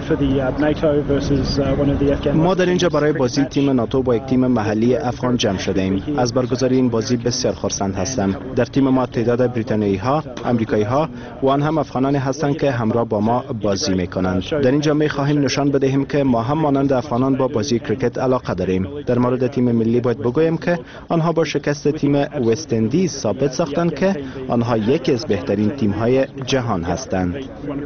ما در اینجا برای بازی تیم ناتو با یک تیم محلی افغان جمع شده ایم. از برگزاری این بازی بسیار خرسند هستم. در تیم ما تعداد بریتانیایی ها، آمریکایی ها و آن هم افغانانی هستند که همراه با ما بازی میکنند. در اینجا می خواهیم نشان بدهیم که ما هم مانند افغانان با بازی کرکت علاقه داریم. در مورد تیم ملی باید بگویم که آنها با شکست تیم وست اندیز ثابت ساختند که آنها یکی از بهترین تیم‌های جهان هستند.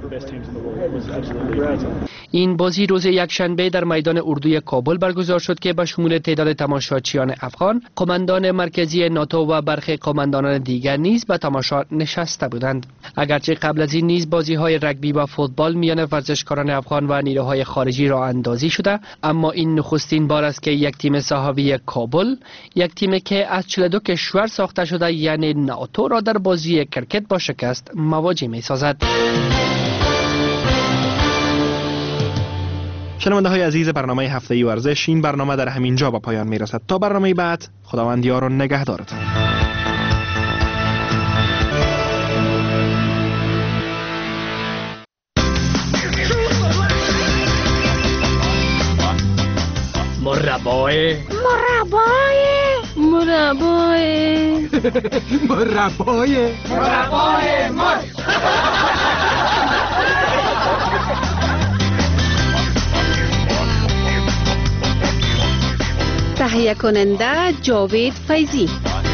این بازی روز یکشنبه در میدان اردوی کابل برگزار شد که به شمول تعداد تماشاچیان افغان، قماندان مرکزی ناتو و برخی قماندانان دیگر نیز به تماشا نشسته بودند. اگرچه قبل از این نیز بازی‌های رگبی و فوتبال میان ورزشکاران افغان و نیروهای خارجی راه اندازی شده، اما این نخستین بار است که یک تیم صحابی کابل، یک تیم که از چهل و دو کشور ساخته شده یعنی ناتو را در بازی کرکت با شکست مواجه می سازد.
شنونده های عزیز برنامه هفته‌ای ورزش، این برنامه در همین جا به پایان می رسد. تا برنامه بعد، خداوند یار و نگهدارتان.
مربای
مربای مربای
مربای
مربای مرد.
تهیه کننده جاوید فیضی.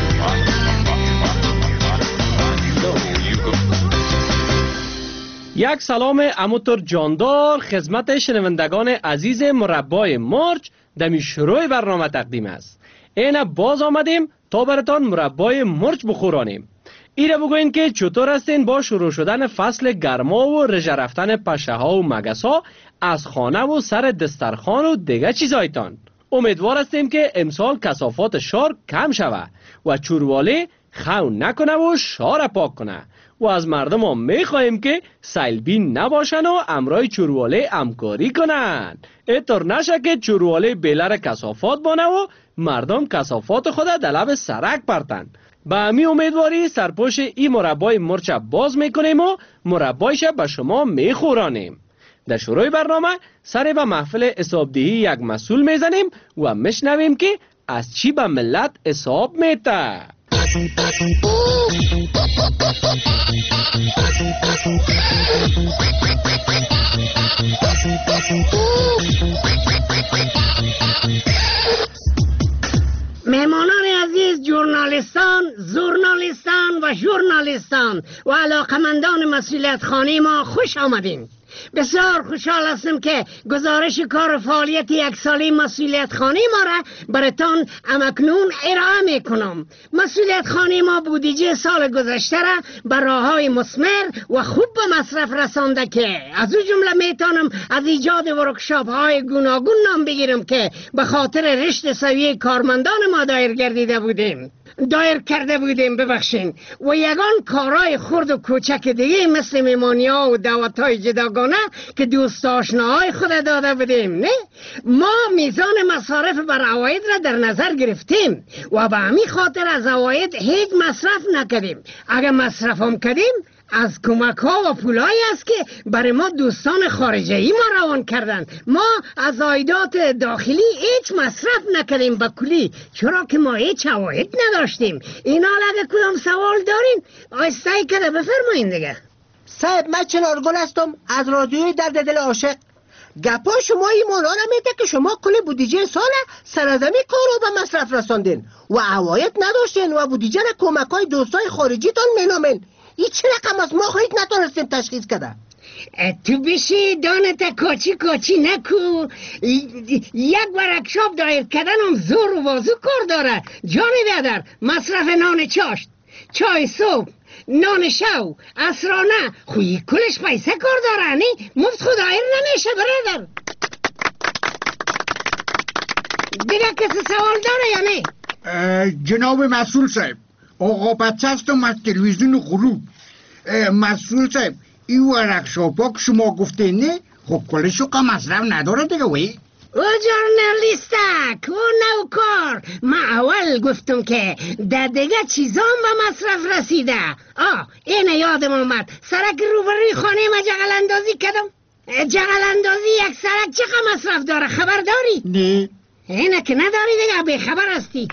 یک سلام اموتر جاندار خدمت شنوندگان عزیز مربای مرچ دمی شروع برنامه تقدیم است. اینه باز آمدیم تا براتان مربای مرچ بخورانیم. ایره بگوین که چطور هستین با شروع شدن فصل گرما و رژه رفتن پشه ها و مگس ها از خانه و سر دسترخوان و دیگه چیزایتان. امیدوار هستیم که امسال کثافات شار کم شوه و چورواله خون نکنه و شار پاک کنه و از مردم هم میخواهیم که سیلبین نباشن و امرای چورواله همکاری کنن. اینطور نشه که چورواله بیلر کثافات بانه و مردم کثافات خود در لب سرک پرتن. به همی امیدواری سرپوش این مربای مرچ باز میکنیم و مربایش به شما میخورانیم. در شروع برنامه سر به محفل حسابدهی یک مسئول میزنیم و میشنویم که از چی به ملت حساب میته.
مهمانان عزیز، ژورنالیستان، ژورنالیستان و ژورنالیستان و علاقمندان مسئولیت خانه ما خوش آمدین. بسیار خوشحال هستم که گزارش کار فعالیت یک ساله مسئولیت خانه ما را براتان امکنون ارائه میکنم. مسئولیت خانه ما بودجه سال گذشته را بر راههای مثمر و خوب به مصرف رسانده که از او جمله میتونم از ایجاد ورکشاپ های گوناگون نام بگیرم که به خاطر رشد سویه کارمندان ما دایر گردیده بودیم دایر کرده بودیم ببخشین و یگان کارهای خرد و کوچک دیگه مثل میمانی ها و دعوت های جداگانه که دوست آشناهای خود داده بودیم. نه ما میزان مصارف بر عواید را در نظر گرفتیم و به همین خاطر از عواید هیچ مصرف نکردیم. اگر مصرف هم کردیم از کمک ها و پولایی است که برای ما دوستان خارجی ما روان کردن. ما از عایدات داخلی هیچ مصرف نکردیم به کلی، چرا که ما هیچ عواید نداشتیم. اینا اگه کدام سوال دارین آیسته کرده بفرمایین دیگه.
صاحب من چنارگل هستم از رادیوی درد دل عاشق. گپا شما ایمانا نمیده که شما کل بودجه سال سرزمی کارو به مصرف رساندین و عواید نداشتین و بودجه را کمک های دوستای خارجی تان مینامین. این چه رقم است؟ ما خواهید نتونستیم تشخیص کده.
تو بشی دانتا کاچی کاچی نکو. یک ورکشاپ دایر کردن هم زور و بازو کار داره. جان بیادر مصرف نان چاشت، چای صبح، نان شو، عصرانه خوی کلش پیسه کار داره. نی مفت خود دایر نمیشه برادر. دیگه کسی سوال داره یا نه؟
جناب مسئول صاحب، آقا بچه هستم از تلویزیون غروب. مسئول صاحب این ورکشاپ ها که شما گفته نه خب کلشو که مصرف نداره دیگه وی؟
او جورنالیستک او نوکار، من اول گفتم که در دیگه چیزان به مصرف رسیده. آه اینه یادم آمد، سرک روبروی خانه ما جغل اندازی کردم. جغل اندازی یک سرک چقدر مصرف داره خبر داری؟
نه
اینه که نداری دیگه به خبر هستی.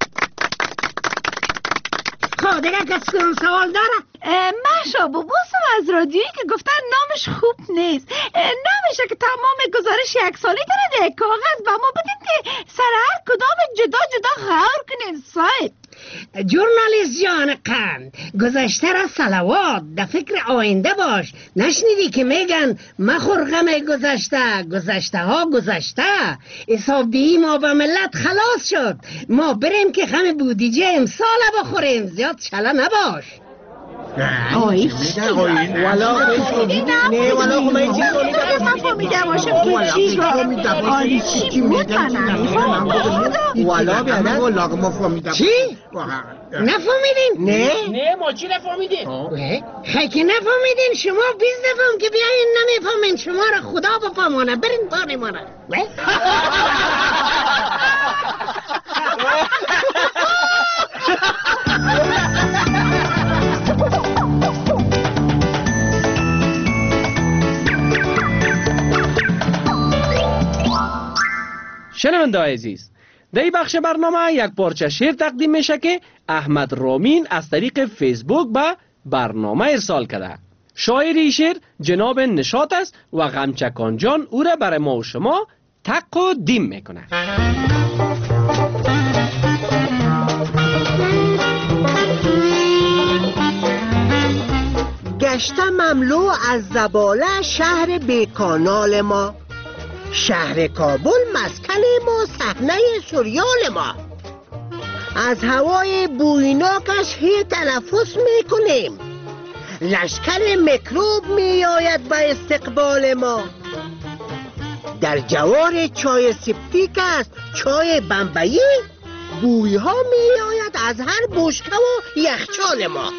خب دیگه کسی کنم سوال داره؟
محشا بوسم از رادیویی که گفتن نامش خوب نیست. نمیشه که تمام گزارش یک سالی داره کاغذ با ما بدین که سر هر کدام جدا جدا غور کنین صاحب.
جورنالیست جان قند گذشته را صلوات، در فکر آینده باش. نشنیدی که میگن مخور غم گذشته، گذشته ها گذشته. حساب دهی ما به ملت خلاص شد، ما بریم که غم بودجه امسال بخوریم. زیاد چله نباش.
آی
والا نه والا خب این چیز رو
من فهمیده باشم که چی رو آی چی میکنم
والا بیادر
والا ما فهمیده
چی؟ نفهمیدین؟
نه
نه ما چی نفهمیدین؟
خیلی که نفهمیدین شما بیز نفهم که بیاین نمیفهمین شما را خدا بفهمانه. برین بانی مانه
شنونده عزیز، در این بخش برنامه یک پارچه شعر تقدیم میشه که احمد رامین از طریق فیسبوک به برنامه ارسال کرده. شاعر این شعر جناب نشاط است و غمچکان جان او را برای ما و شما تقدیم میکنه.
گشته مملو از زباله شهر بیکانال ما، شهر کابل مسکن ما، صحنه سریال ما. از هوای بویناکش هی تنفس میکنیم، لشکر میکروب میآید به استقبال ما. در جوار چای سپتیک است چای بمبئی، بوی ها میآید از هر بشکه و یخچال ما.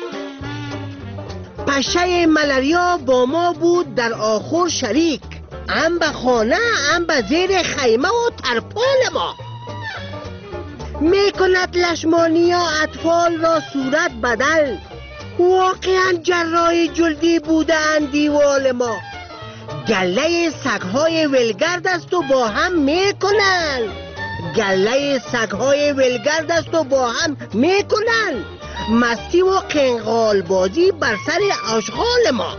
پشه ملاریا با ما بود در آخر شریک، ام به خانه ام به زیر خیمه و ترپال ما. میکند لشمانیا اطفال را صورت بدل، واقعا جراح جلدی بودند دیوال ما. گله سگهای ولگرد است و با هم میکنن، گله سگهای ولگرد است و با هم میکنن مستی و قنقال بازی بر سر آشغال ما.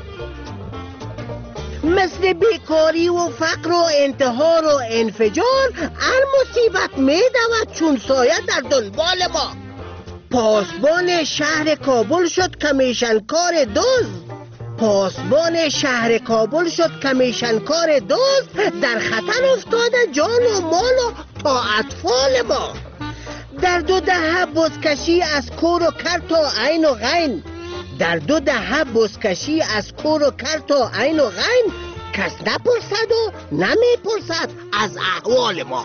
مثل بیکاری و فقر و انتحار و انفجار هر مصیبت میدود چون سایه در دنبال ما. پاسبان شهر کابل شد کمیشنکار دوز، پاسبان شهر کابل شد کمیشنکار دزد در خطر افتاده جان و مال و تا اطفال ما. در دو دهه بزکشی از کور و کر تا عین و غین، در دو دهه بزکشی از کور و کر تا عین و غین، کس نپرسد و نمیپرسد از احوال ما.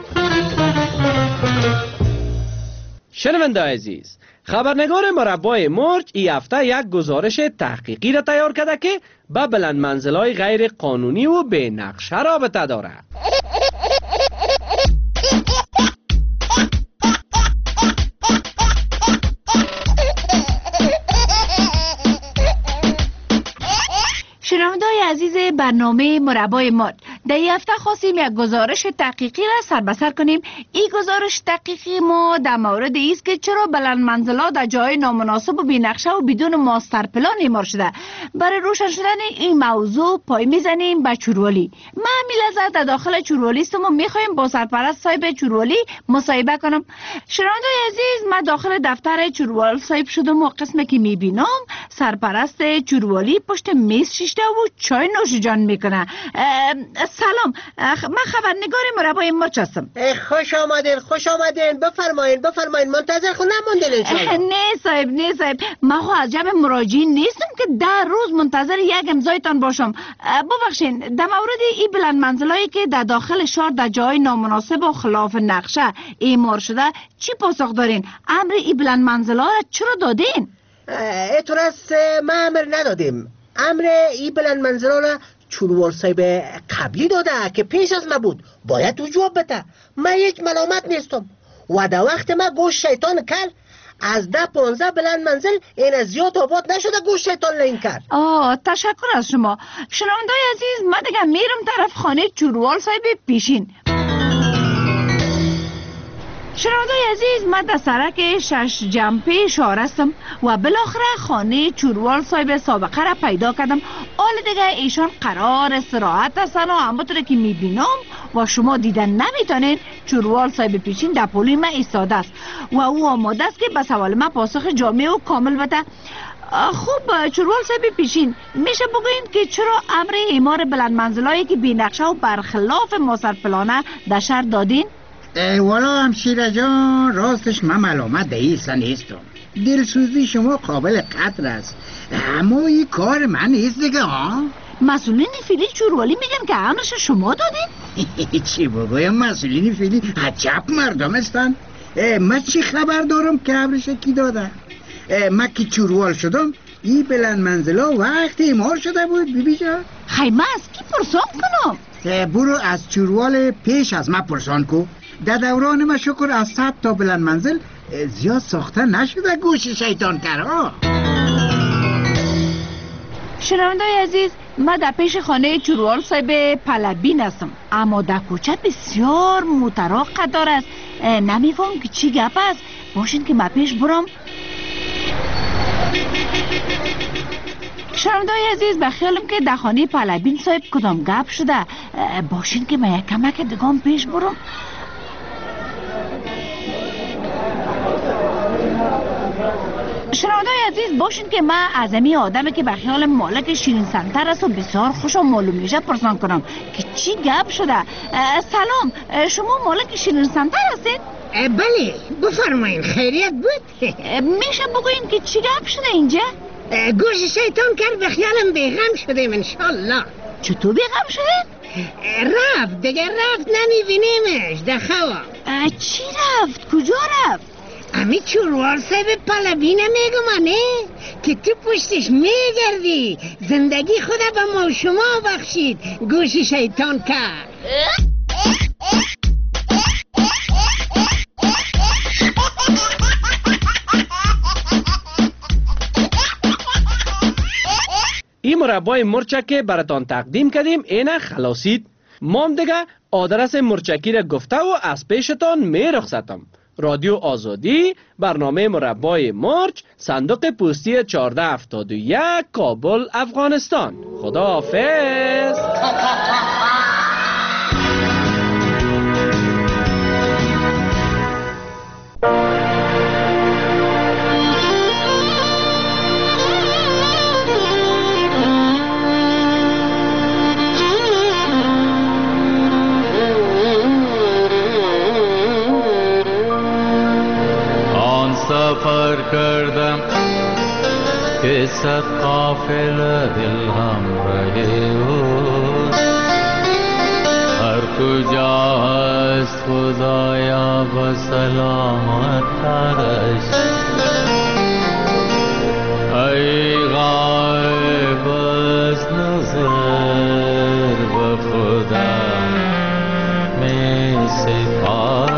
شنونده عزیز، خبرنگار مربای مرج ای هفته یک گزارش تحقیقی را تیار کرده که به بلند منزل‌های غیر قانونی و به نقشه رابطه دارد.
شنونده‌های عزیز برنامه مربای مرج، در این هفته خواستیم یک گزارش تحقیقی را سر به سر کنیم. این گزارش تحقیقی ما در مورد است که چرا بلند منزل‌ها در جای نامناسب و بی‌نقشه و بدون ماستر پلان اعمار شده. برای روشن شدن این موضوع پای میزنیم به چوروالی. من همین لحظه در داخل چوروالی هستم و میخوایم با سرپرست صاحب چوروالی مصاحبه کنم. شنونده‌های عزیز، من داخل دفتر چوروال صاحب شدم و قسمی که میبینم سرپرست چوروالی پشت میز شیشته و چای نوش جان میکنه. سلام، من خبرنگار مربای مرج هستم.
خوش آمدین، خوش آمدین، بفرمایین بفرمایین، منتظر خود نماندین انشاءالله.
نه صاحب، نه صاحب، من خو از جمع مراجعین نیستم که در روز منتظر یک امضایتان باشم. ببخشین، در مورد این بلند منزلایی که در داخل شهر در جای نامناسب و خلاف نقشه اعمار شده چی پاسخ دارین؟ امر این بلند منزلا را چرا دادین؟
اعتراض ما امر ندادیم. امر این بلند منزلا را چوروال صاحب قبلی داده که پیش از ما بود، باید تو جواب بده. من هیچ ملامت نیستم و در وقت ما گوش شیطان کرد از ده پانزده بلند منزل این از زیاد آباد نشده گوش شیطان لین کرد.
آه، تشکر از شما. شنونده‌های عزیز، من دیگه میرم طرف خانه چوروال صاحب پیشین. شنونده‌های عزیز، من در سرک شش جنبه شهر هستم و بالاخره خانه چوروال صاحب سابقه را پیدا کردم. حال دیگه ایشان قرار استراحت هستن و همونطور که میبینم و شما دیدن نمیتونین، چوروال صاحب پیشین در پلوی من ایستاده است و او آماده است که به سوال من پاسخ جامع و کامل بده. خوب چوروال صاحب پیشین، میشه بگوین که چرا امر اعمار بلند منزلایی که بی نقشه و برخلاف ماستر پلانه در شهر دادین؟
والا همشیره جان، راستش من ملامت ده ایسا نیستم. دلسوزی شما قابل قدر است، اما این کار من نیست دیگه ها.
مسئولین فیلی چوروالی میگن که امرش شما دادین؟
چی بگویم، مسئولین فیلی عجب مردم هستن. من چی خبر دارم که امرش کی داده؟ من که چوروال شدم این بلند منزلا وقت اعمار شده بود. بیبی جان
خیلی من از کی پرسان کنم؟
برو از چوروال پیش از من پرسان کن. در دوران ما شکر از صد تا بلند منزل زیاد ساخته نشده گوش شیطان کرا.
شنونده‌های عزیز، من در پیش خانه چوروال صاحب پلبین هستم، اما در کوچه بسیار متراق قدار است. نمیفهم که چی گپ است. باشین که من پیش برم. شنونده‌های عزیز، به خیالم که در خانه پلبین صاحب کدام گپ شده. باشین که من یک کمک دیگه پیش برم. شنونده‌های عزیز، باشین که من از امی آدمی که به خیال مالک شیرین سنتر است و بسیار خوش و معلوم میشه پرسان کنم که چی گپ شده. سلام، شما مالک شیرین سنتر هستید؟
بله، بفرمایین، خیریت بود؟
میشه بگوین که چی گپ شده اینجا؟
گوش شیطان کرد به خیالم بیغم شدیم انشالله.
چطور بیغم شده؟
رفت دیگه، رفت نمیبینیمش در خواب.
چی رفت؟ کجا رفت؟
امی چوروال صاحب پلبینه میگمانه که تو پشتش میگردی. زندگی خدا به ما شما بخشید، گوش شیطان کرد.
این مربای مرچه که براتان تقدیم کردیم اینه خلاصید. مام دیگه آدرس مرچکی را گفته و از پیشتان می رخصتم. رادیو آزادی، برنامه مربای مرج، صندوق پستی چهارده هفتاد و یک، کابل، افغانستان. خداحافظ.
باور کردم که صد قافل دل همراه اوست. هر کجا هست خدایا با سلامت ترش. ای غایب از نظر به خدا می سپارم.